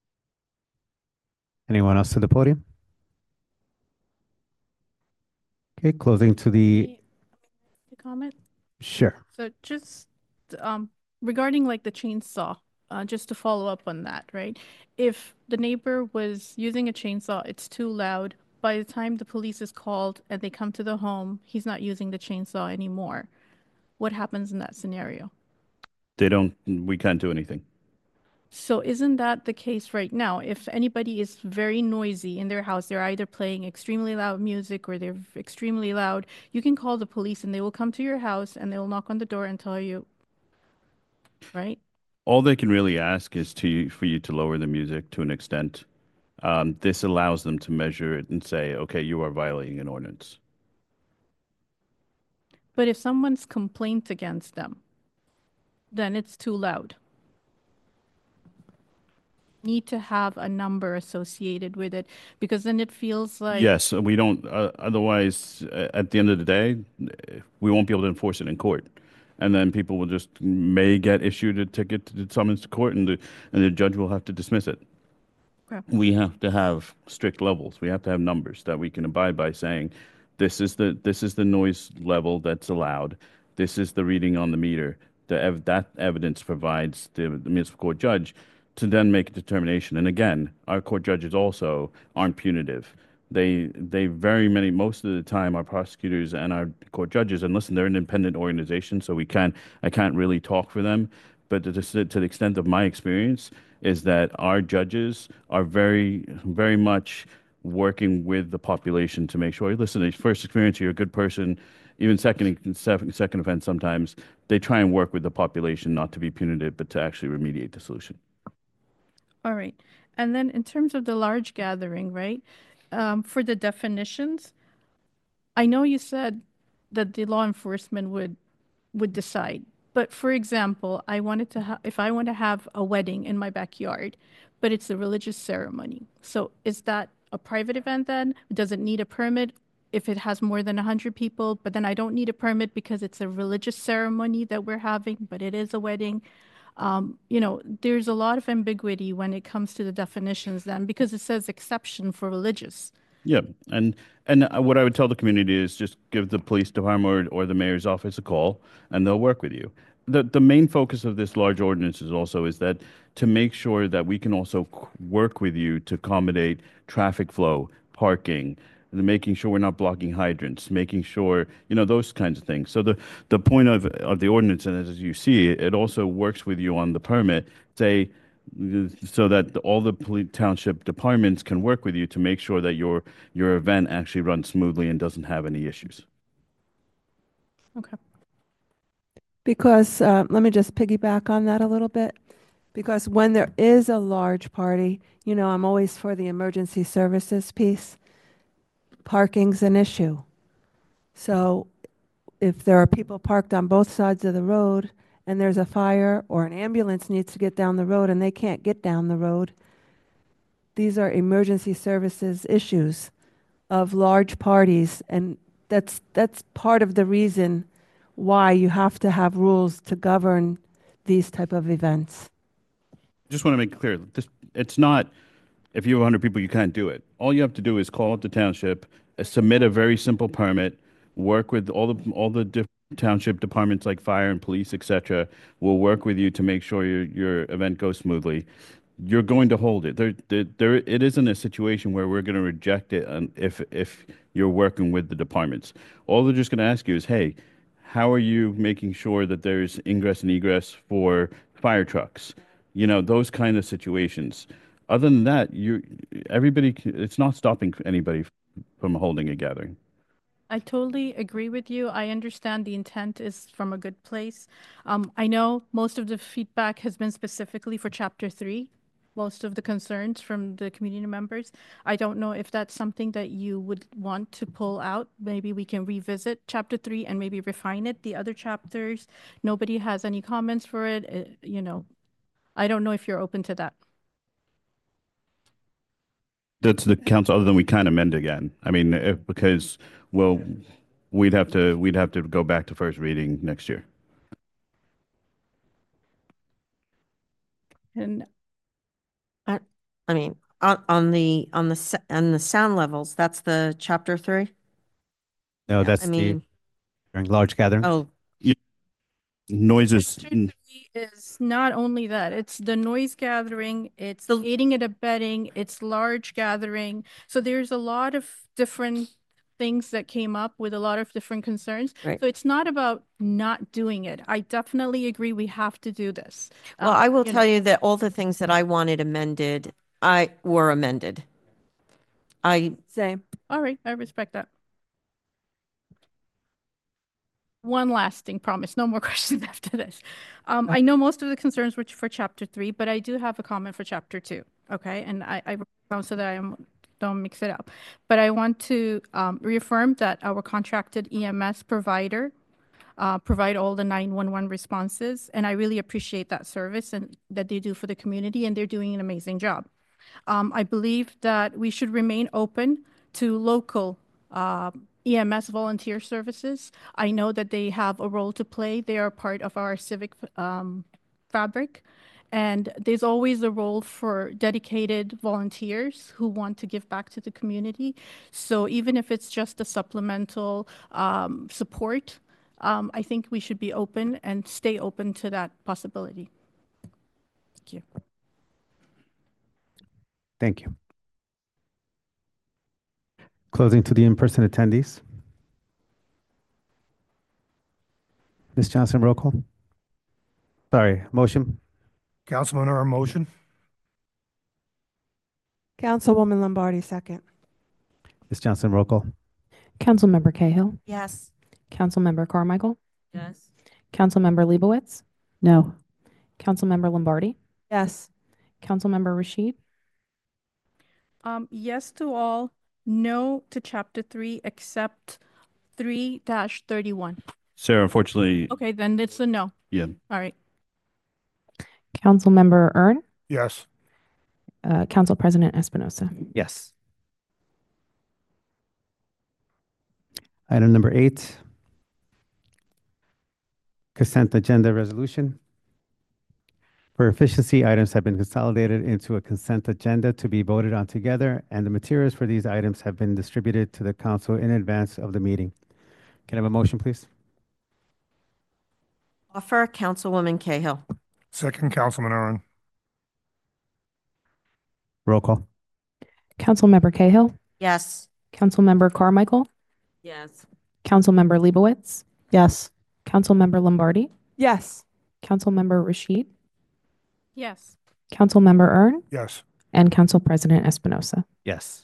Anyone else to the podium? Okay, closing to the, The comment? sure. So just um, regarding like the chainsaw, uh, just to follow up on that, right? If the neighbor was using a chainsaw, it's too loud. By the time the police is called and they come to the home, he's not using the chainsaw anymore. What happens in that scenario? They don't, we can't do anything. So isn't that the case right now? If anybody is very noisy in their house, they're either playing extremely loud music or they're extremely loud, you can call the police and they will come to your house and they will knock on the door and tell you, right? All they can really ask is to for you to lower the music to an extent. Um, this allows them to measure it and say, okay, you are violating an ordinance. But if someone's complaint against them, then it's too loud. Need to have a number associated with it because then it feels like Yes, we don't, uh, otherwise, uh, at the end of the day, uh, we won't be able to enforce it in court. And then people will just may get issued a ticket to summons to court and the, and the judge will have to dismiss it. Okay. We have to have strict levels. We have to have numbers that we can abide by saying, this is the, this is the noise level that's allowed. This is the reading on the meter. The ev that evidence provides the, the municipal court judge to then make a determination. And again, our court judges also aren't punitive. They, they very many, most of the time, our prosecutors and our court judges, and listen, they're an independent organization, so we can't, I can't really talk for them. But to, to the extent of my experience is that our judges are very, very much working with the population to make sure, listen, the first experience, you're a good person, even second, second, second offense sometimes, they try and work with the population not to be punitive, but to actually remediate the solution. all right. And then in terms of the large gathering, right? Um, for the definitions, I know you said that the law enforcement would would decide. But for example, I wanted to have if I want to have a wedding in my backyard, but it's a religious ceremony. So is that a private event then? Does it need a permit if it has more than one hundred people? But then I don't need a permit because it's a religious ceremony that we're having, but it is a wedding. Um, you know, there's a lot of ambiguity when it comes to the definitions then because it says exception for religious. Yeah, and and uh, what I would tell the community is just give the police department or, or the mayor's office a call, and they'll work with you. The the main focus of this large ordinance is also is that to make sure that we can also c- work with you to accommodate traffic flow, parking, the making sure we're not blocking hydrants, making sure, you know, those kinds of things. So the the point of of the ordinance, and as you see, it also works with you on the permit, say, so that all the poli- township departments can work with you to make sure that your your event actually runs smoothly and doesn't have any issues. Okay. Because, uh, let me just piggyback on that a little bit. Because when there is a large party, you know, I'm always for the emergency services piece. Parking's an issue. So if there are people parked on both sides of the road and there's a fire or an ambulance needs to get down the road and they can't get down the road, these are emergency services issues of large parties. And that's, that's part of the reason why you have to have rules to govern these type of events. Just want to make it clear, this it's not if you have one hundred people, you can't do it. All you have to do is call up the township, uh, submit a very simple permit, work with all the all the different township departments like fire and police, et cetera. Will work with you to make sure your your event goes smoothly. You're going to hold it. There, there, there it isn't a situation where we're going to reject it um, if if you're working with the departments. All they're just going to ask you is, hey, how are you making sure that there's ingress and egress for fire trucks? You know, those kind of situations. Other than that, you everybody, c- it's not stopping anybody from holding a gathering. I totally agree with you. I understand the intent is from a good place. Um, I know most of the feedback has been specifically for chapter three, most of the concerns from the community members. I don't know if that's something that you would want to pull out. Maybe we can revisit chapter three and maybe refine it. The other chapters, nobody has any comments for it. uh, You know, I don't know if you're open to that. That's the council, other than we can't amend again. I mean, if, because, well, we'd have to, we'd have to go back to first reading next year. And I, I mean, on, on the, on the, s- on the sound levels, that's the chapter three? No, I that's the mean, during large gatherings. oh, Noises, Chapter three is not only that, it's the noise gathering, it's aiding and abetting, it's large gathering. So there's a lot of different things that came up with a lot of different concerns. Right. So it's not about not doing it. I definitely agree we have to do this. well, Um, I will you tell know, you that all the things that I wanted amended, I were amended. I, Same. All right, I respect that. One last thing, promise, no more questions after this. Um, I know most of the concerns were for chapter three, but I do have a comment for chapter two, okay? And I, I wrote so that I am, don't mix it up. But I want to um, reaffirm that our contracted E M S provider uh, provide all the nine one one responses, and I really appreciate that service and that they do for the community, and they're doing an amazing job. Um, I believe that we should remain open to local uh, E M S volunteer services. I know that they have a role to play. They are part of our civic um, fabric. And there's always a role for dedicated volunteers who want to give back to the community. So even if it's just a supplemental um, support, um, I think we should be open and stay open to that possibility. Thank you. Thank you. Closing to the in-person attendees. Miz Johnson, roll call. Sorry, motion. Councilman Aaron, motion. Councilwoman Lombardi, second. Miz Johnson, roll call. Councilmember Cahill, yes. Councilmember Carmichael, Yes. Councilmember Leibowitz, No. Councilmember Lombardi, Yes. Councilmember Rashid, Um, yes to all, no to chapter three, except three dash thirty-one. Sarah, unfortunately, Okay, then it's a no. yeah. All right. Councilmember Ern, Yes. uh, Council President Espinosa. Yes. Item number eight. Consent agenda resolution. For efficiency, items have been consolidated into a consent agenda to be voted on together, and the materials for these items have been distributed to the council in advance of the meeting. Can I have a motion, please? Offer, Councilwoman Cahill. Second, Councilman Aaron. Roll call. Councilmember Cahill, Yes. Councilmember Carmichael, Yes. Councilmember Leibowitz, Yes. Councilmember Lombardi, Yes. Councilmember Rashid, Yes. Councilmember Ern, Yes. and Council President Espinosa. Yes.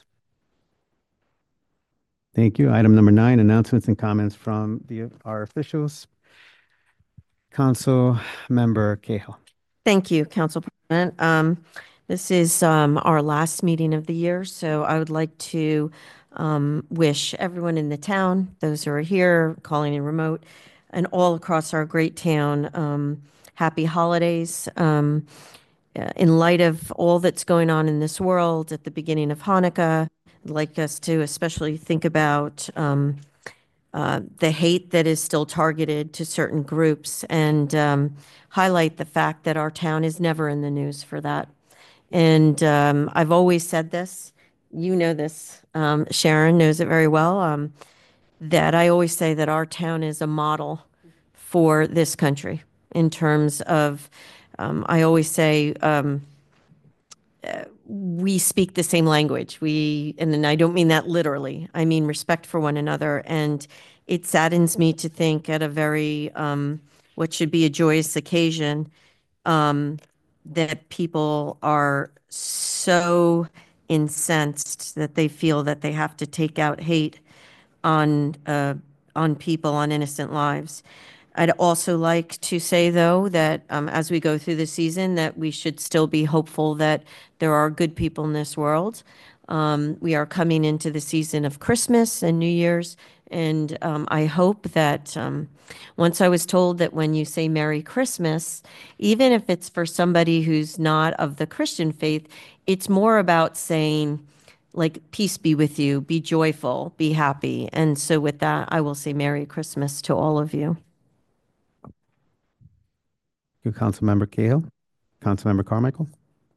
Thank you. Item number nine, announcements and comments from the, our officials. Council Member Cahill. Thank you, Council President. Um, this is um, our last meeting of the year, so I would like to um, wish everyone in the town, those who are here, calling in remote, and all across our great town, um, happy holidays. Um, uh, in light of all that's going on in this world at the beginning of Hanukkah, I'd like us to especially think about um, uh, the hate that is still targeted to certain groups and um, highlight the fact that our town is never in the news for that. And um, I've always said this, you know this, um, Sharon knows it very well, um, that I always say that our town is a model for this country in terms of, um, I always say, um, uh, we speak the same language. We, and then I don't mean that literally. I mean respect for one another. And it saddens me to think at a very, um, what should be a joyous occasion, um, that people are so incensed that they feel that they have to take out hate on, uh, on people, on innocent lives. I'd also like to say, though, that um, as we go through the season, that we should still be hopeful that there are good people in this world. Um, we are coming into the season of Christmas and New Year's, and um, I hope that um, once I was told that when you say Merry Christmas, even if it's for somebody who's not of the Christian faith, it's more about saying, like, peace be with you, be joyful, be happy. And so with that, I will say Merry Christmas to all of you. You, Councilmember Cahill. Councilmember Carmichael.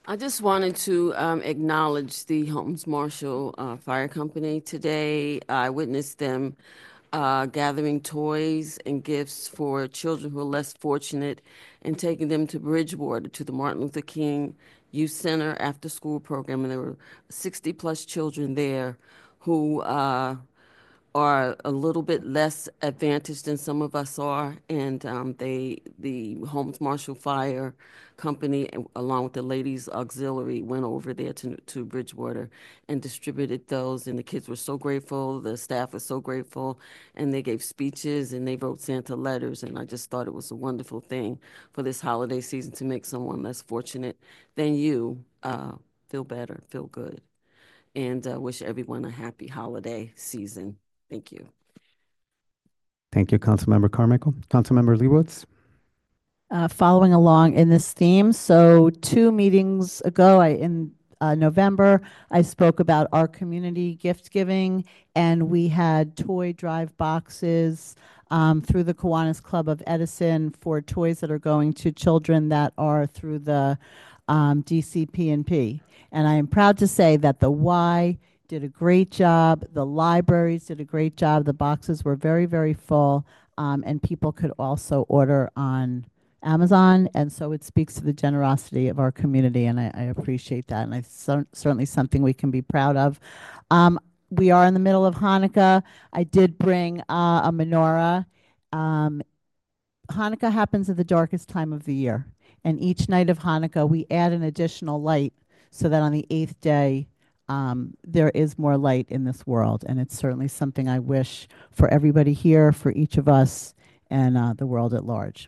I just wanted to um, acknowledge the Holmes Marshall uh, Fire Company today. I witnessed them uh, gathering toys and gifts for children who are less fortunate and taking them to Bridgewater to the Martin Luther King Youth Center after school program. And there were sixty plus children there who uh, are a little bit less advantaged than some of us are, and um, they, the Holmes Marshall Fire Company, and along with the Ladies Auxiliary, went over there to, to Bridgewater and distributed those, and the kids were so grateful, the staff was so grateful, and they gave speeches, and they wrote Santa letters, and I just thought it was a wonderful thing for this holiday season to make someone less fortunate than you uh, feel better, feel good, and uh, wish everyone a happy holiday season. Thank you. Thank you, Councilmember Carmichael. Councilmember Leibowitz. Uh, following along in this theme, so two meetings ago, I in uh, November, I spoke about our community gift giving, and we had toy drive boxes um, through the Kiwanis Club of Edison for toys that are going to children that are through the um, D C P and P. And I am proud to say that the Y did a great job. The libraries did a great job. The boxes were very, very full, um, and people could also order on Amazon. And so it speaks to the generosity of our community, and I, I appreciate that. And it's cer certainly something we can be proud of. Um, we are in the middle of Hanukkah. I did bring uh, a menorah. Um, Hanukkah happens at the darkest time of the year. And each night of Hanukkah, we add an additional light so that on the eighth day, Um, there is more light in this world, and it's certainly something I wish for everybody here, for each of us, and uh, the world at large.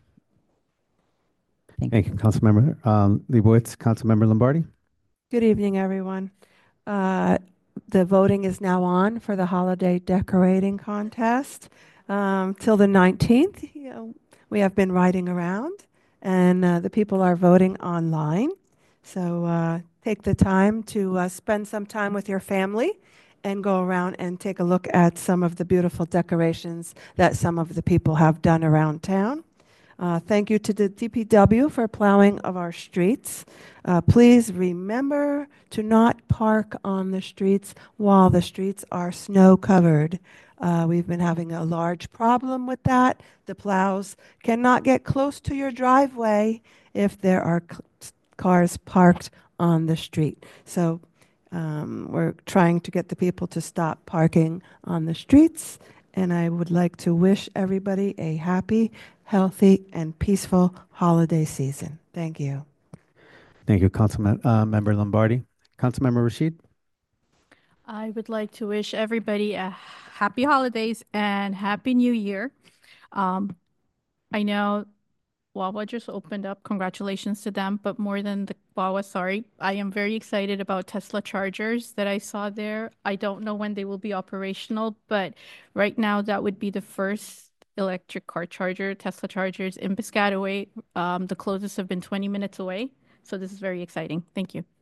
Thank, Thank you, you Councilmember um, Leibowitz. Councilmember Lombardi. Good evening, everyone. Uh, the voting is now on for the holiday decorating contest um, till the nineteenth. You know, we have been riding around, and uh, the people are voting online. So uh, take the time to uh, spend some time with your family and go around and take a look at some of the beautiful decorations that some of the people have done around town. Uh, thank you to the D P W for plowing of our streets. Uh, please remember to not park on the streets while the streets are snow covered. Uh, we've been having a large problem with that. The plows cannot get close to your driveway if there are cars parked on the street. So um, we're trying to get the people to stop parking on the streets. And I would like to wish everybody a happy, healthy, and peaceful holiday season. Thank you. Thank you, Councilmember uh, Member Lombardi. Councilmember Rashid. I would like to wish everybody a happy holidays and happy new year. Um, I know Wawa just opened up. Congratulations to them. But more than the Wawa, sorry, I am very excited about Tesla chargers that I saw there. I don't know when they will be operational, but right now that would be the first electric car charger, Tesla chargers in Piscataway. Um, the closest have been twenty minutes away. So this is very exciting. Thank you.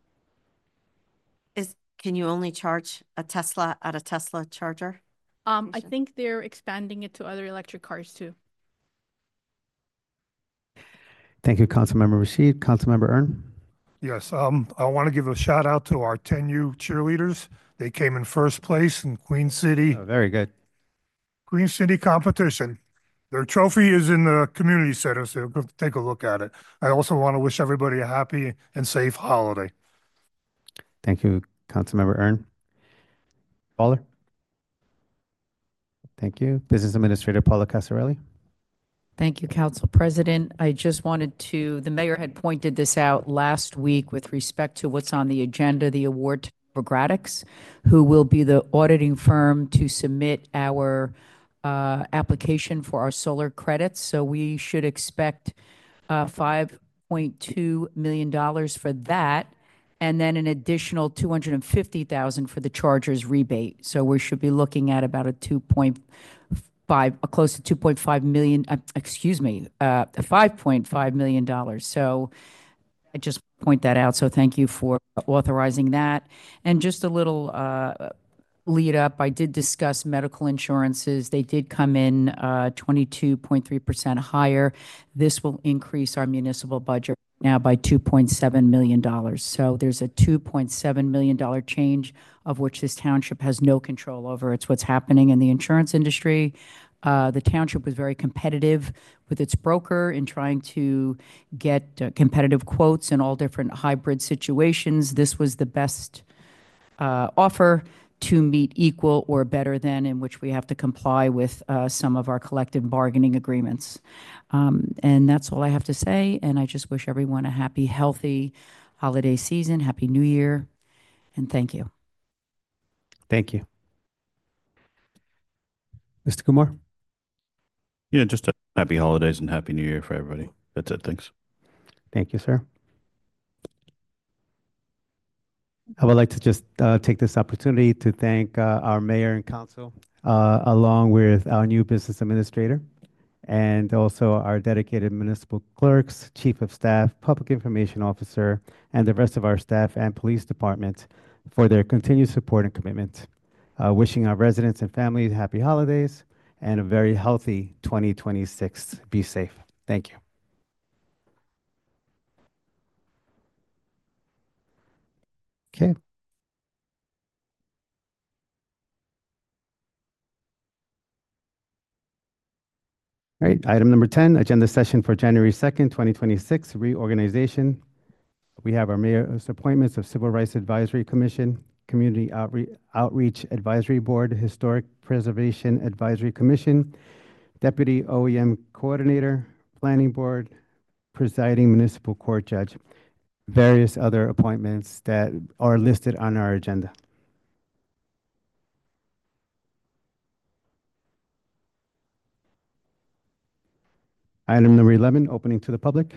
Is, can you only charge a Tesla at a Tesla charger? Um, I think they're expanding it to other electric cars too. Thank you, Councilmember Rashid. Councilmember Ern. Yes, um, I want to give a shout out to our ten U cheerleaders. They came in first place in Queen City. Oh, very good. Queen City competition. Their trophy is in the community center, so go take a look at it. I also want to wish everybody a happy and safe holiday. Thank you, Councilmember Ern. Fowler. Thank you. Business Administrator Paula Casarelli. Thank you, Council President. I just wanted to, the mayor had pointed this out last week with respect to what's on the agenda, the award to Novogratix, who will be the auditing firm to submit our uh, application for our solar credits. So we should expect uh, five point two million dollars for that, and then an additional two hundred fifty thousand dollars for the chargers rebate. So we should be looking at about a two point five, uh, close to two point five million, uh, excuse me, uh, five point five million dollars. So I just point that out. So thank you for authorizing that. And just a little uh, lead up, I did discuss medical insurances. They did come in uh, twenty-two point three percent higher. This will increase our municipal budget now by two point seven million dollars. So there's a two point seven million dollars change of which this township has no control over. It's what's happening in the insurance industry. Uh, the township was very competitive with its broker in trying to get uh, competitive quotes in all different hybrid situations. This was the best uh, offer to meet equal or better than, in which we have to comply with uh, some of our collective bargaining agreements. Um, and that's all I have to say. And I just wish everyone a happy, healthy holiday season, Happy New Year, and thank you. Thank you. Mister Kumar? Yeah, just a happy holidays and happy new year for everybody. That's it. Thanks. Thank you, sir. I would like to just uh, take this opportunity to thank uh, our mayor and council, uh, along with our new business administrator, and also our dedicated municipal clerks, chief of staff, public information officer, and the rest of our staff and police department for their continued support and commitment. Uh, wishing our residents and families happy holidays and a very healthy twenty twenty-six. Be safe. Thank you. Okay. All right, item number ten, agenda session for January second, twenty twenty-six, reorganization. We have our mayor's appointments of Civil Rights Advisory Commission, Community Outreach, Outreach Advisory Board, Historic Preservation Advisory Commission, Deputy O E M Coordinator, Planning Board, Presiding Municipal Court Judge, various other appointments that are listed on our agenda. Item number eleven, opening to the public.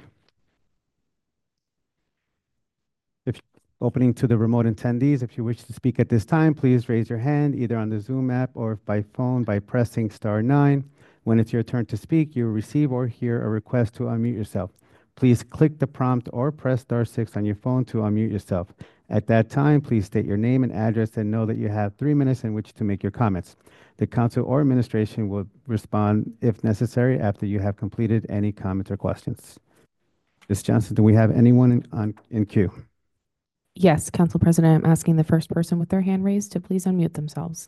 If opening to the remote attendees, if you wish to speak at this time, please raise your hand either on the Zoom app or by phone by pressing star nine. When it's your turn to speak, you will receive or hear a request to unmute yourself. Please click the prompt or press star six on your phone to unmute yourself. At that time, please state your name and address and know that you have three minutes in which to make your comments. The council or administration will respond if necessary after you have completed any comments or questions. Miz Johnson, do we have anyone in, on, in queue? Yes, Council President, I'm asking the first person with their hand raised to please unmute themselves.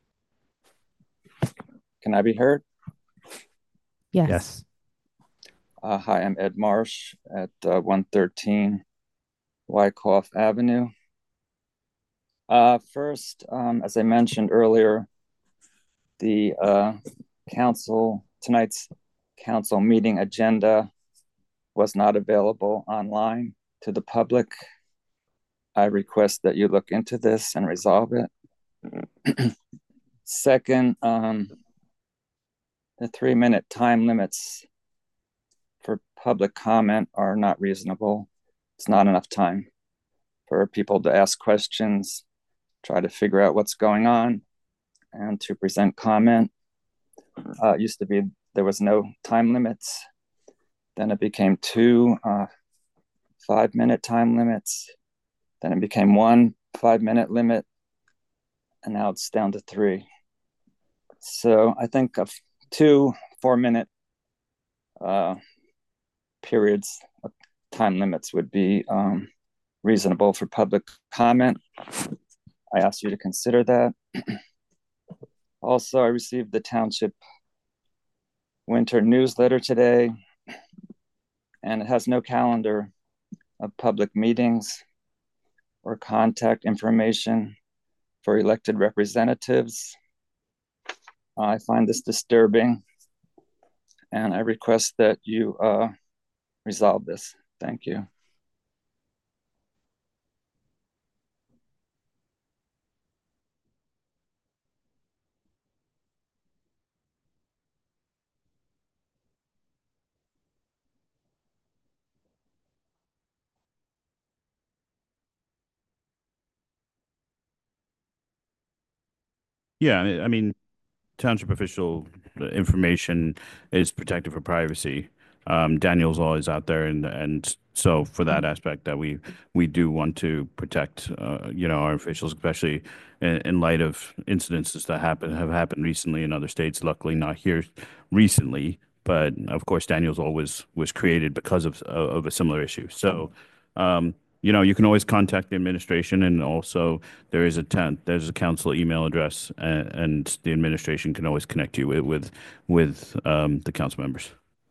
Can I be heard? Yes. Yes. Uh, hi, I'm Ed Marsh at uh, one thirteen Wyckoff Avenue. Uh, first, um, as I mentioned earlier, the uh, council, tonight's council meeting agenda was not available online to the public. I request that you look into this and resolve it. Second, um, the three minute time limits for public comment are not reasonable. It's not enough time for people to ask questions, try to figure out what's going on, and to present comment. Uh, it used to be there was no time limits. Then it became two uh, five minute time limits. Then it became one five minute limit. And now it's down to three. So I think of two four minute uh, periods of time limits would be um, reasonable for public comment. I ask you to consider that. Also, I received the township winter newsletter today, and it has no calendar of public meetings or contact information for elected representatives. I find this disturbing, and I request that you uh, resolve this. Thank you. Yeah, I I mean, township official information is protected for privacy. Um, Daniel's always out there, and and so for that aspect, that we we do want to protect, uh, you know, our officials, especially in, in light of incidences that happen have happened recently in other states. Luckily, not here recently, but of course, Daniels always was created because of, of a similar issue. So, um, you know, you can always contact the administration, and also there is a town, there's a council email address, and, and the administration can always connect you with, with, with um, the council members.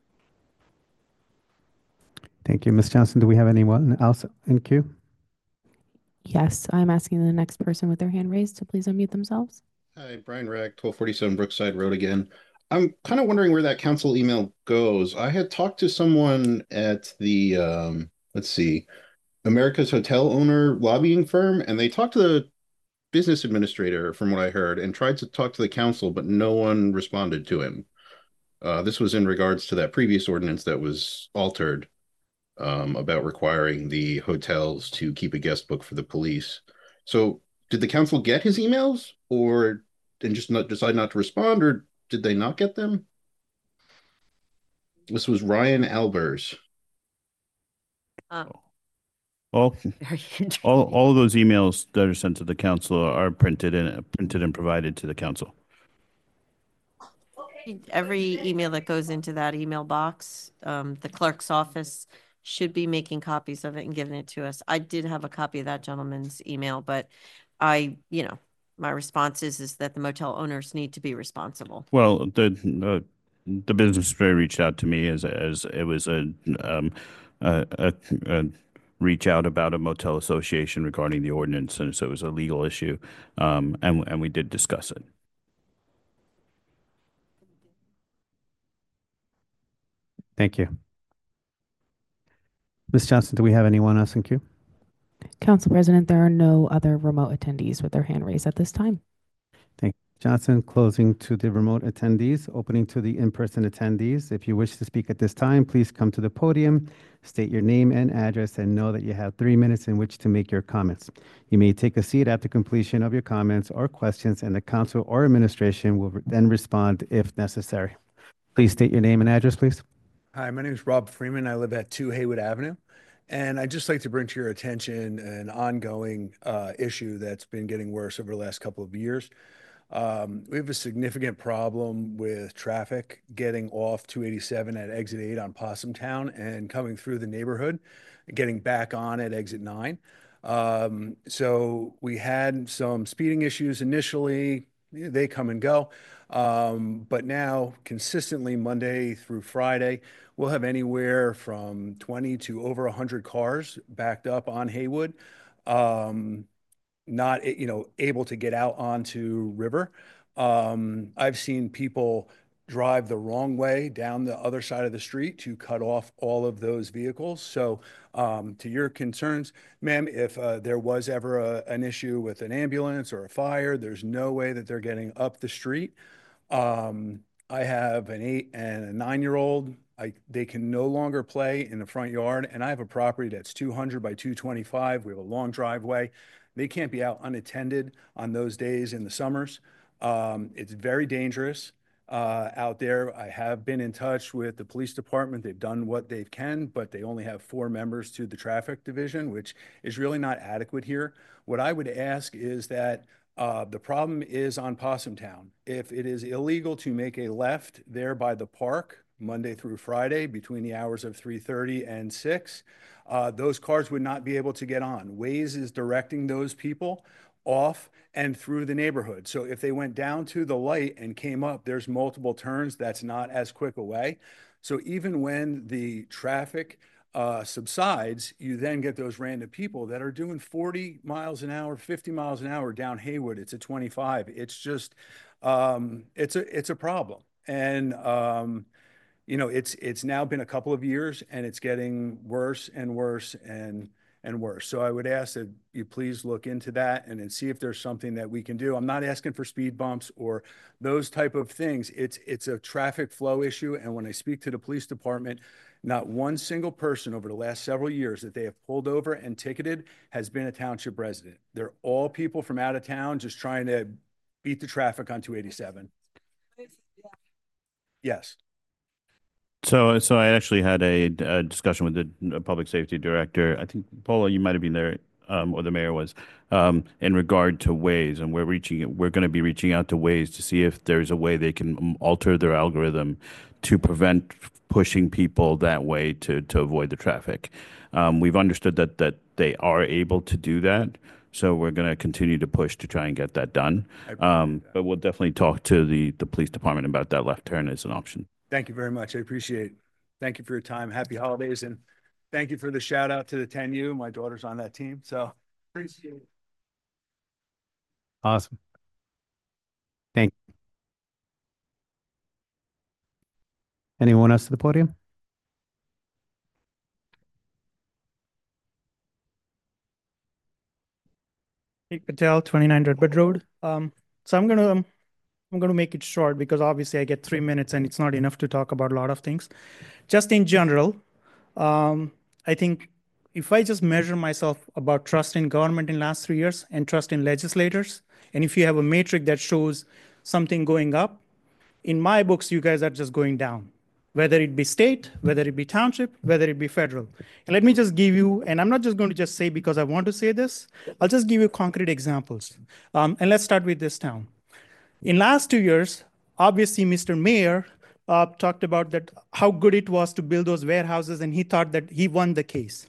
Thank you. Miz Johnson, do we have anyone else in queue? Yes, I'm asking the next person with their hand raised to please unmute themselves. Hi, Brian Rack, twelve forty-seven Brookside Road again. I'm kind of wondering where that council email goes. I had talked to someone at the, um, let's see, America's Hotel Owner lobbying firm, and they talked to the business administrator, from what I heard, and tried to talk to the council, but no one responded to him. Uh, this was in regards to that previous ordinance that was altered um, about requiring the hotels to keep a guest book for the police. So did the council get his emails, or and just not decide not to respond, or did they not get them? This was Ryan Albers. Uh, All, all, all of those emails that are sent to the council are printed and printed and provided to the council. Every email that goes into that email box, um, the clerk's office should be making copies of it and giving it to us. I did have a copy of that gentleman's email, but I, you know, my response is, is that the motel owners need to be responsible. Well, the uh, the business administrator reached out to me as as it was a um a, a, a reach out about a motel association regarding the ordinance, and so it was a legal issue, um, and and we did discuss it. Thank you. Miz Johnson, do we have anyone else in queue? Council President, there are no other remote attendees with their hand raised at this time. Thank you, Johnson. Closing to the remote attendees, opening to the in-person attendees. If you wish to speak at this time, please come to the podium, state your name and address, and know that you have three minutes in which to make your comments. You may take a seat after completion of your comments or questions, and the council or administration will then respond if necessary. Please state your name and address, please. Hi, my name is Rob Freeman. I live at two Haywood Avenue. And I'd just like to bring to your attention an ongoing uh, issue that's been getting worse over the last couple of years. Um, we have a significant problem with traffic getting off two eighty-seven at exit eight on Possum Town and coming through the neighborhood, getting back on at exit nine. Um, so we had some speeding issues initially. They come and go. Um, but now consistently Monday through Friday, we'll have anywhere from twenty to over one hundred cars backed up on Haywood, um, not, you know, able to get out onto River. Um, I've seen people drive the wrong way down the other side of the street to cut off all of those vehicles. So um, to your concerns, ma'am, if uh, there was ever a, an issue with an ambulance or a fire, there's no way that they're getting up the street. Um, I have an eight and a nine-year-old. I, they can no longer play in the front yard, and I have a property that's two hundred by two twenty-five. We have a long driveway. They can't be out unattended on those days in the summers. Um, it's very dangerous uh, out there. I have been in touch with the police department. They've done what they can, but they only have four members to the traffic division, which is really not adequate here. What I would ask is that Uh, the problem is on Possum Town. If it is illegal to make a left there by the park Monday through Friday between the hours of three thirty and six, uh, those cars would not be able to get on. Waze is directing those people off and through the neighborhood. So if they went down to the light and came up, there's multiple turns. That's not as quick a way. So even when the traffic Uh, subsides, you then get those random people that are doing forty miles an hour, fifty miles an hour down Haywood. It's a twenty-five. It's just, um, it's a, it's a problem. And, um, you know, it's, it's now been a couple of years and it's getting worse and worse and, and worse. So I would ask that you please look into that and then see if there's something that we can do. I'm not asking for speed bumps or those type of things. It's, it's a traffic flow issue. And when I speak to the police department, not one single person over the last several years that they have pulled over and ticketed has been a township resident. They're all people from out of town just trying to beat the traffic on two eighty-seven. Yes. So, so I actually had a, a discussion with the public safety director. I think, Paula, you might have been there um, or the mayor was, um, in regard to Waze, and we're reaching, we're going to be reaching out to Waze to see if there's a way they can um, alter their algorithm to prevent pushing people that way to to avoid the traffic. Um, we've understood that that they are able to do that, so we're going to continue to push to try and get that done. Um, but we'll definitely talk to the the police department about that left turn as an option. Thank you very much. I appreciate it. Thank you for your time. Happy holidays, and thank you for the shout out to the ten U. My daughter's on that team, so appreciate it. Awesome. Thank you. Anyone else to the podium? Nick Patel, twenty-nine Redbud Road. Um, so I'm gonna um, I'm gonna make it short because obviously I get three minutes and it's not enough to talk about a lot of things. Just in general, um, I think if I just measure myself about trust in government in last three years and trust in legislators, and if you have a matrix that shows something going up, in my books you guys are just going down, whether it be state, whether it be township, whether it be federal. And let me just give you, and I'm not just going to just say because I want to say this, I'll just give you concrete examples. Um, and let's start with this town. In last two years, obviously Mister Mayor uh, talked about that how good it was to build those warehouses, and he thought that he won the case.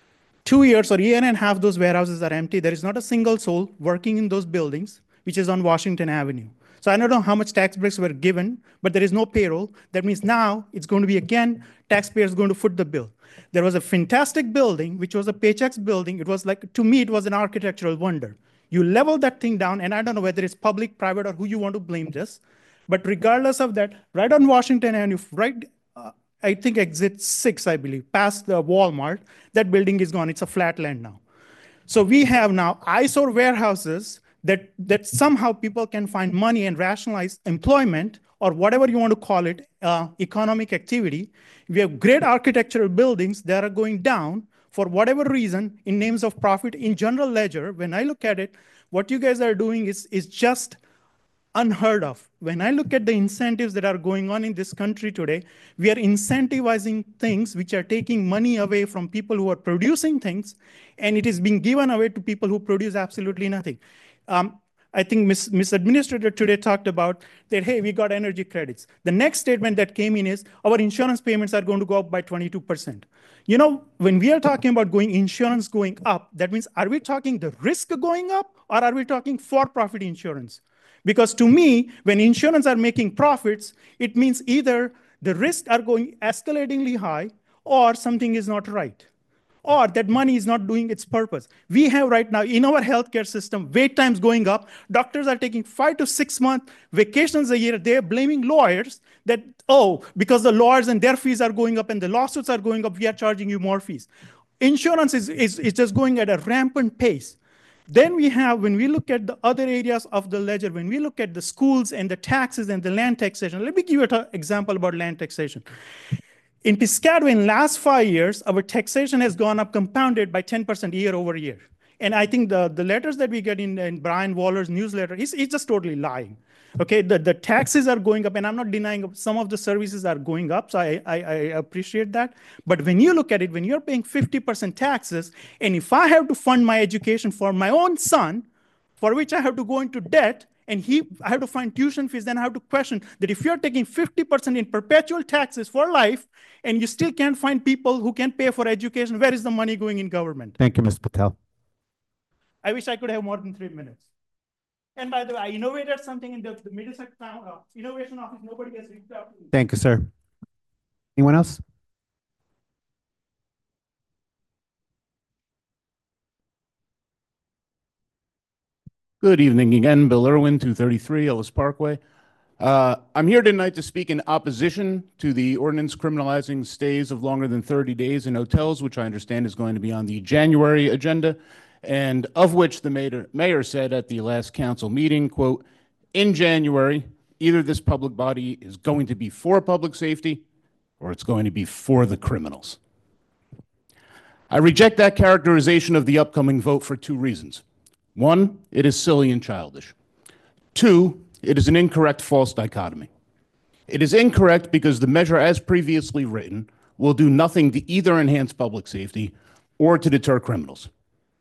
Two years or a year and a half, those warehouses are empty. There is not a single soul working in those buildings, which is on Washington Avenue. So I don't know how much tax breaks were given, but there is no payroll. That means now it's going to be, again, taxpayers going to foot the bill. There was a fantastic building, which was a Paychex building. It was like, to me, it was an architectural wonder. You level that thing down, and I don't know whether it's public, private, or who you want to blame this. But regardless of that, right on Washington Avenue, right, uh, I think exit six, I believe, past the Walmart, that building is gone. It's a flat land now. So we have now eyesore warehouses that, that somehow people can find money and rationalize employment or whatever you want to call it, uh, economic activity. We have great architectural buildings that are going down for whatever reason in names of profit. In general ledger, when I look at it, what you guys are doing is, is just unheard of. When I look at the incentives that are going on in this country today, we are incentivizing things which are taking money away from people who are producing things, and it is being given away to people who produce absolutely nothing. Um, I think Miz Miz Administrator today talked about that, hey, we got energy credits. The next statement that came in is our insurance payments are going to go up by twenty-two percent. You know, when we are talking about going insurance going up, that means are we talking the risk going up or are we talking for-profit insurance? Because to me, when insurance are making profits, it means either the risks are going escalatingly high or something is not right, or that money is not doing its purpose. We have right now in our healthcare system, wait times going up. Doctors are taking five to six month vacations a year. They're blaming lawyers that, oh, because the lawyers and their fees are going up and the lawsuits are going up, we are charging you more fees. Insurance is, is, is just going at a rampant pace. Then we have, when we look at the other areas of the ledger, when we look at the schools and the taxes and the land taxation, let me give you an example about land taxation. In Piscataway, in last five years, our taxation has gone up compounded by ten percent year over year. And I think the, the letters that we get in, in Brian Waller's newsletter, he's, he's just totally lying. Okay, the, the taxes are going up, and I'm not denying some of the services are going up, so I, I, I appreciate that. But when you look at it, when you're paying fifty percent taxes, and if I have to fund my education for my own son, for which I have to go into debt, and he, I have to find tuition fees, then I have to question that if you're taking fifty percent in perpetual taxes for life, and you still can't find people who can pay for education, where is the money going in government? Thank you, Miz Patel. I wish I could have more than three minutes. And by the way, I innovated something in the, the Middlesex Town uh, Innovation Office. Nobody has reached out to me. Thank you, sir. Anyone else? Good evening again, Bill Irwin, two thirty-three Ellis Parkway. Uh, I'm here tonight to speak in opposition to the ordinance criminalizing stays of longer than thirty days in hotels, which I understand is going to be on the January agenda, and of which the mayor, mayor said at the last council meeting, quote, in January, either this public body is going to be for public safety or it's going to be for the criminals. I reject that characterization of the upcoming vote for two reasons. One, it is silly and childish. Two, it is an incorrect false dichotomy. It is incorrect because the measure as previously written will do nothing to either enhance public safety or to deter criminals.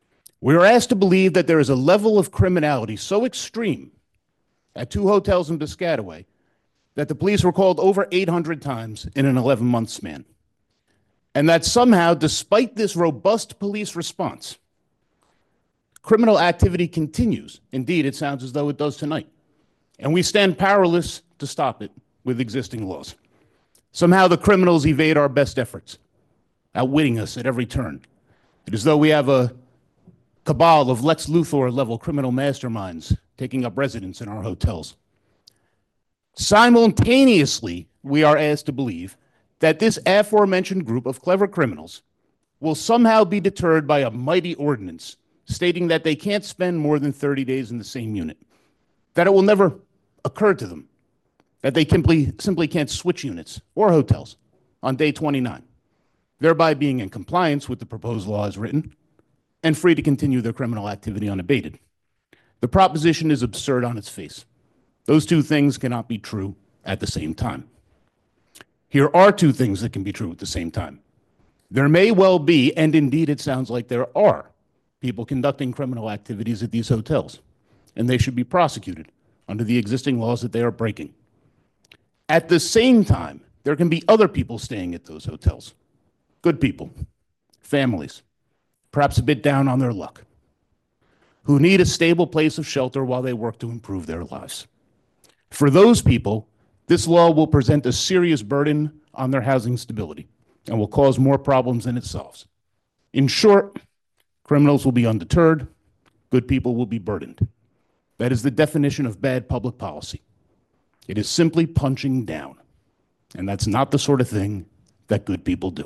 We are asked to believe that there is a level of criminality so extreme at two hotels in Piscataway that the police were called over eight hundred times in an eleven-month span. And that somehow, despite this robust police response, criminal activity continues. Indeed, it sounds as though it does tonight. And we stand powerless to stop it with existing laws. Somehow the criminals evade our best efforts, outwitting us at every turn. It is though we have a cabal of Lex Luthor-level criminal masterminds taking up residence in our hotels. Simultaneously, we are asked to believe that this aforementioned group of clever criminals will somehow be deterred by a mighty ordinance stating that they can't spend more than thirty days in the same unit, that it will never occur to them that they simply, simply can't switch units or hotels on day twenty-nine, thereby being in compliance with the proposed law as written and free to continue their criminal activity unabated. The proposition is absurd on its face. Those two things cannot be true at the same time. Here are two things that can be true at the same time. There may well be, and indeed it sounds like there are, people conducting criminal activities at these hotels, and they should be prosecuted under the existing laws that they are breaking. At the same time, there can be other people staying at those hotels, good people, families, perhaps a bit down on their luck, who need a stable place of shelter while they work to improve their lives. For those people, this law will present a serious burden on their housing stability and will cause more problems than it solves. In short, criminals will be undeterred, good people will be burdened. That is the definition of bad public policy. It is simply punching down, and that's not the sort of thing that good people do.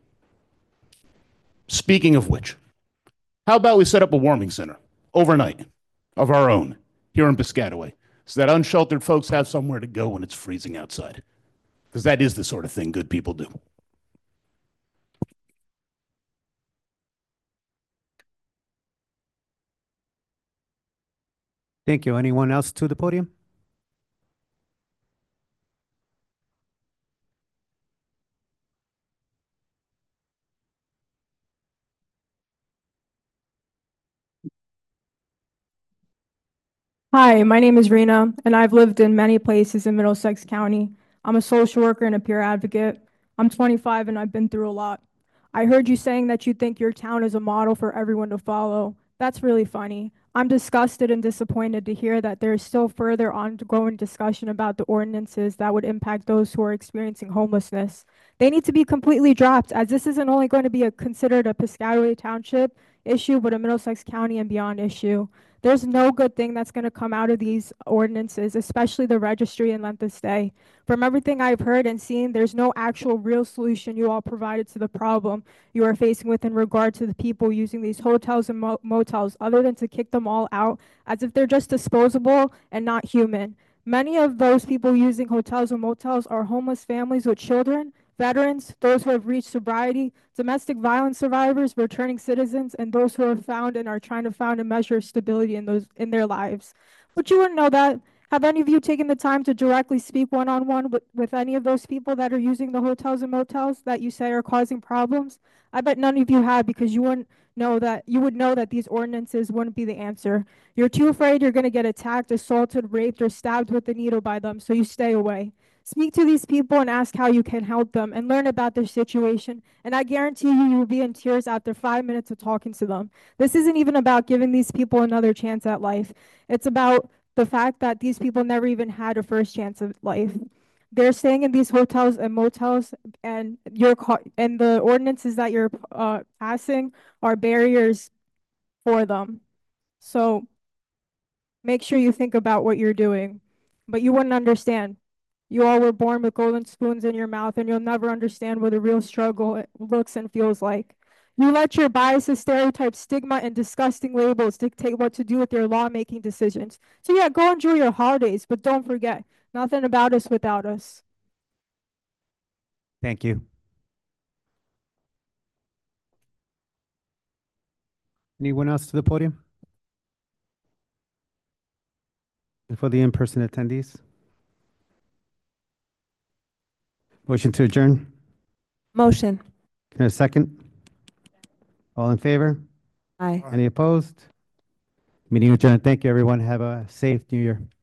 Speaking of which, how about we set up a warming center overnight of our own here in Piscataway so that unsheltered folks have somewhere to go when it's freezing outside? Because that is the sort of thing good people do. Thank you. Anyone else to the podium? Hi, my name is Rena, and I've lived in many places in Middlesex County. I'm a social worker and a peer advocate. I'm twenty-five and I've been through a lot. I heard you saying that you think your town is a model for everyone to follow. That's really funny. I'm disgusted and disappointed to hear that there is still further ongoing discussion about the ordinances that would impact those who are experiencing homelessness. They need to be completely dropped, as this isn't only going to be a, considered a Piscataway Township issue, but a Middlesex County and beyond issue. There's no good thing that's going to come out of these ordinances, especially the registry and length of stay. From everything I've heard and seen, there's no actual real solution you all provided to the problem you are facing with in regard to the people using these hotels and mo motels, other than to kick them all out as if they're just disposable and not human. Many of those people using hotels and motels are homeless families with children, veterans, those who have reached sobriety, domestic violence survivors, returning citizens, and those who have found and are trying to find a measure of stability in those in their lives. But you wouldn't know that. Have any of you taken the time to directly speak one-on-one with, with any of those people that are using the hotels and motels that you say are causing problems? I bet none of you have, because you wouldn't know that you would know that these ordinances wouldn't be the answer. You're too afraid you're going to get attacked, assaulted, raped, or stabbed with a needle by them, so you stay away. Speak to these people and ask how you can help them and learn about their situation. And I guarantee you, you will be in tears after five minutes of talking to them. This isn't even about giving these people another chance at life. It's about the fact that these people never even had a first chance at life. They're staying in these hotels and motels, and your and the ordinances that you're uh, passing are barriers for them. So make sure you think about what you're doing. But you wouldn't understand. You all were born with golden spoons in your mouth, and you'll never understand what a real struggle looks and feels like. You let your biases, stereotypes, stigma, and disgusting labels dictate what to do with your lawmaking decisions. So yeah, go enjoy your holidays, but don't forget, nothing about us without us. Thank you. Anyone else to the podium? And for the in-person attendees? Motion to adjourn? Motion. And a second? All in favor? Aye. Any opposed? Meeting adjourned. Thank you, everyone. Have a safe New Year.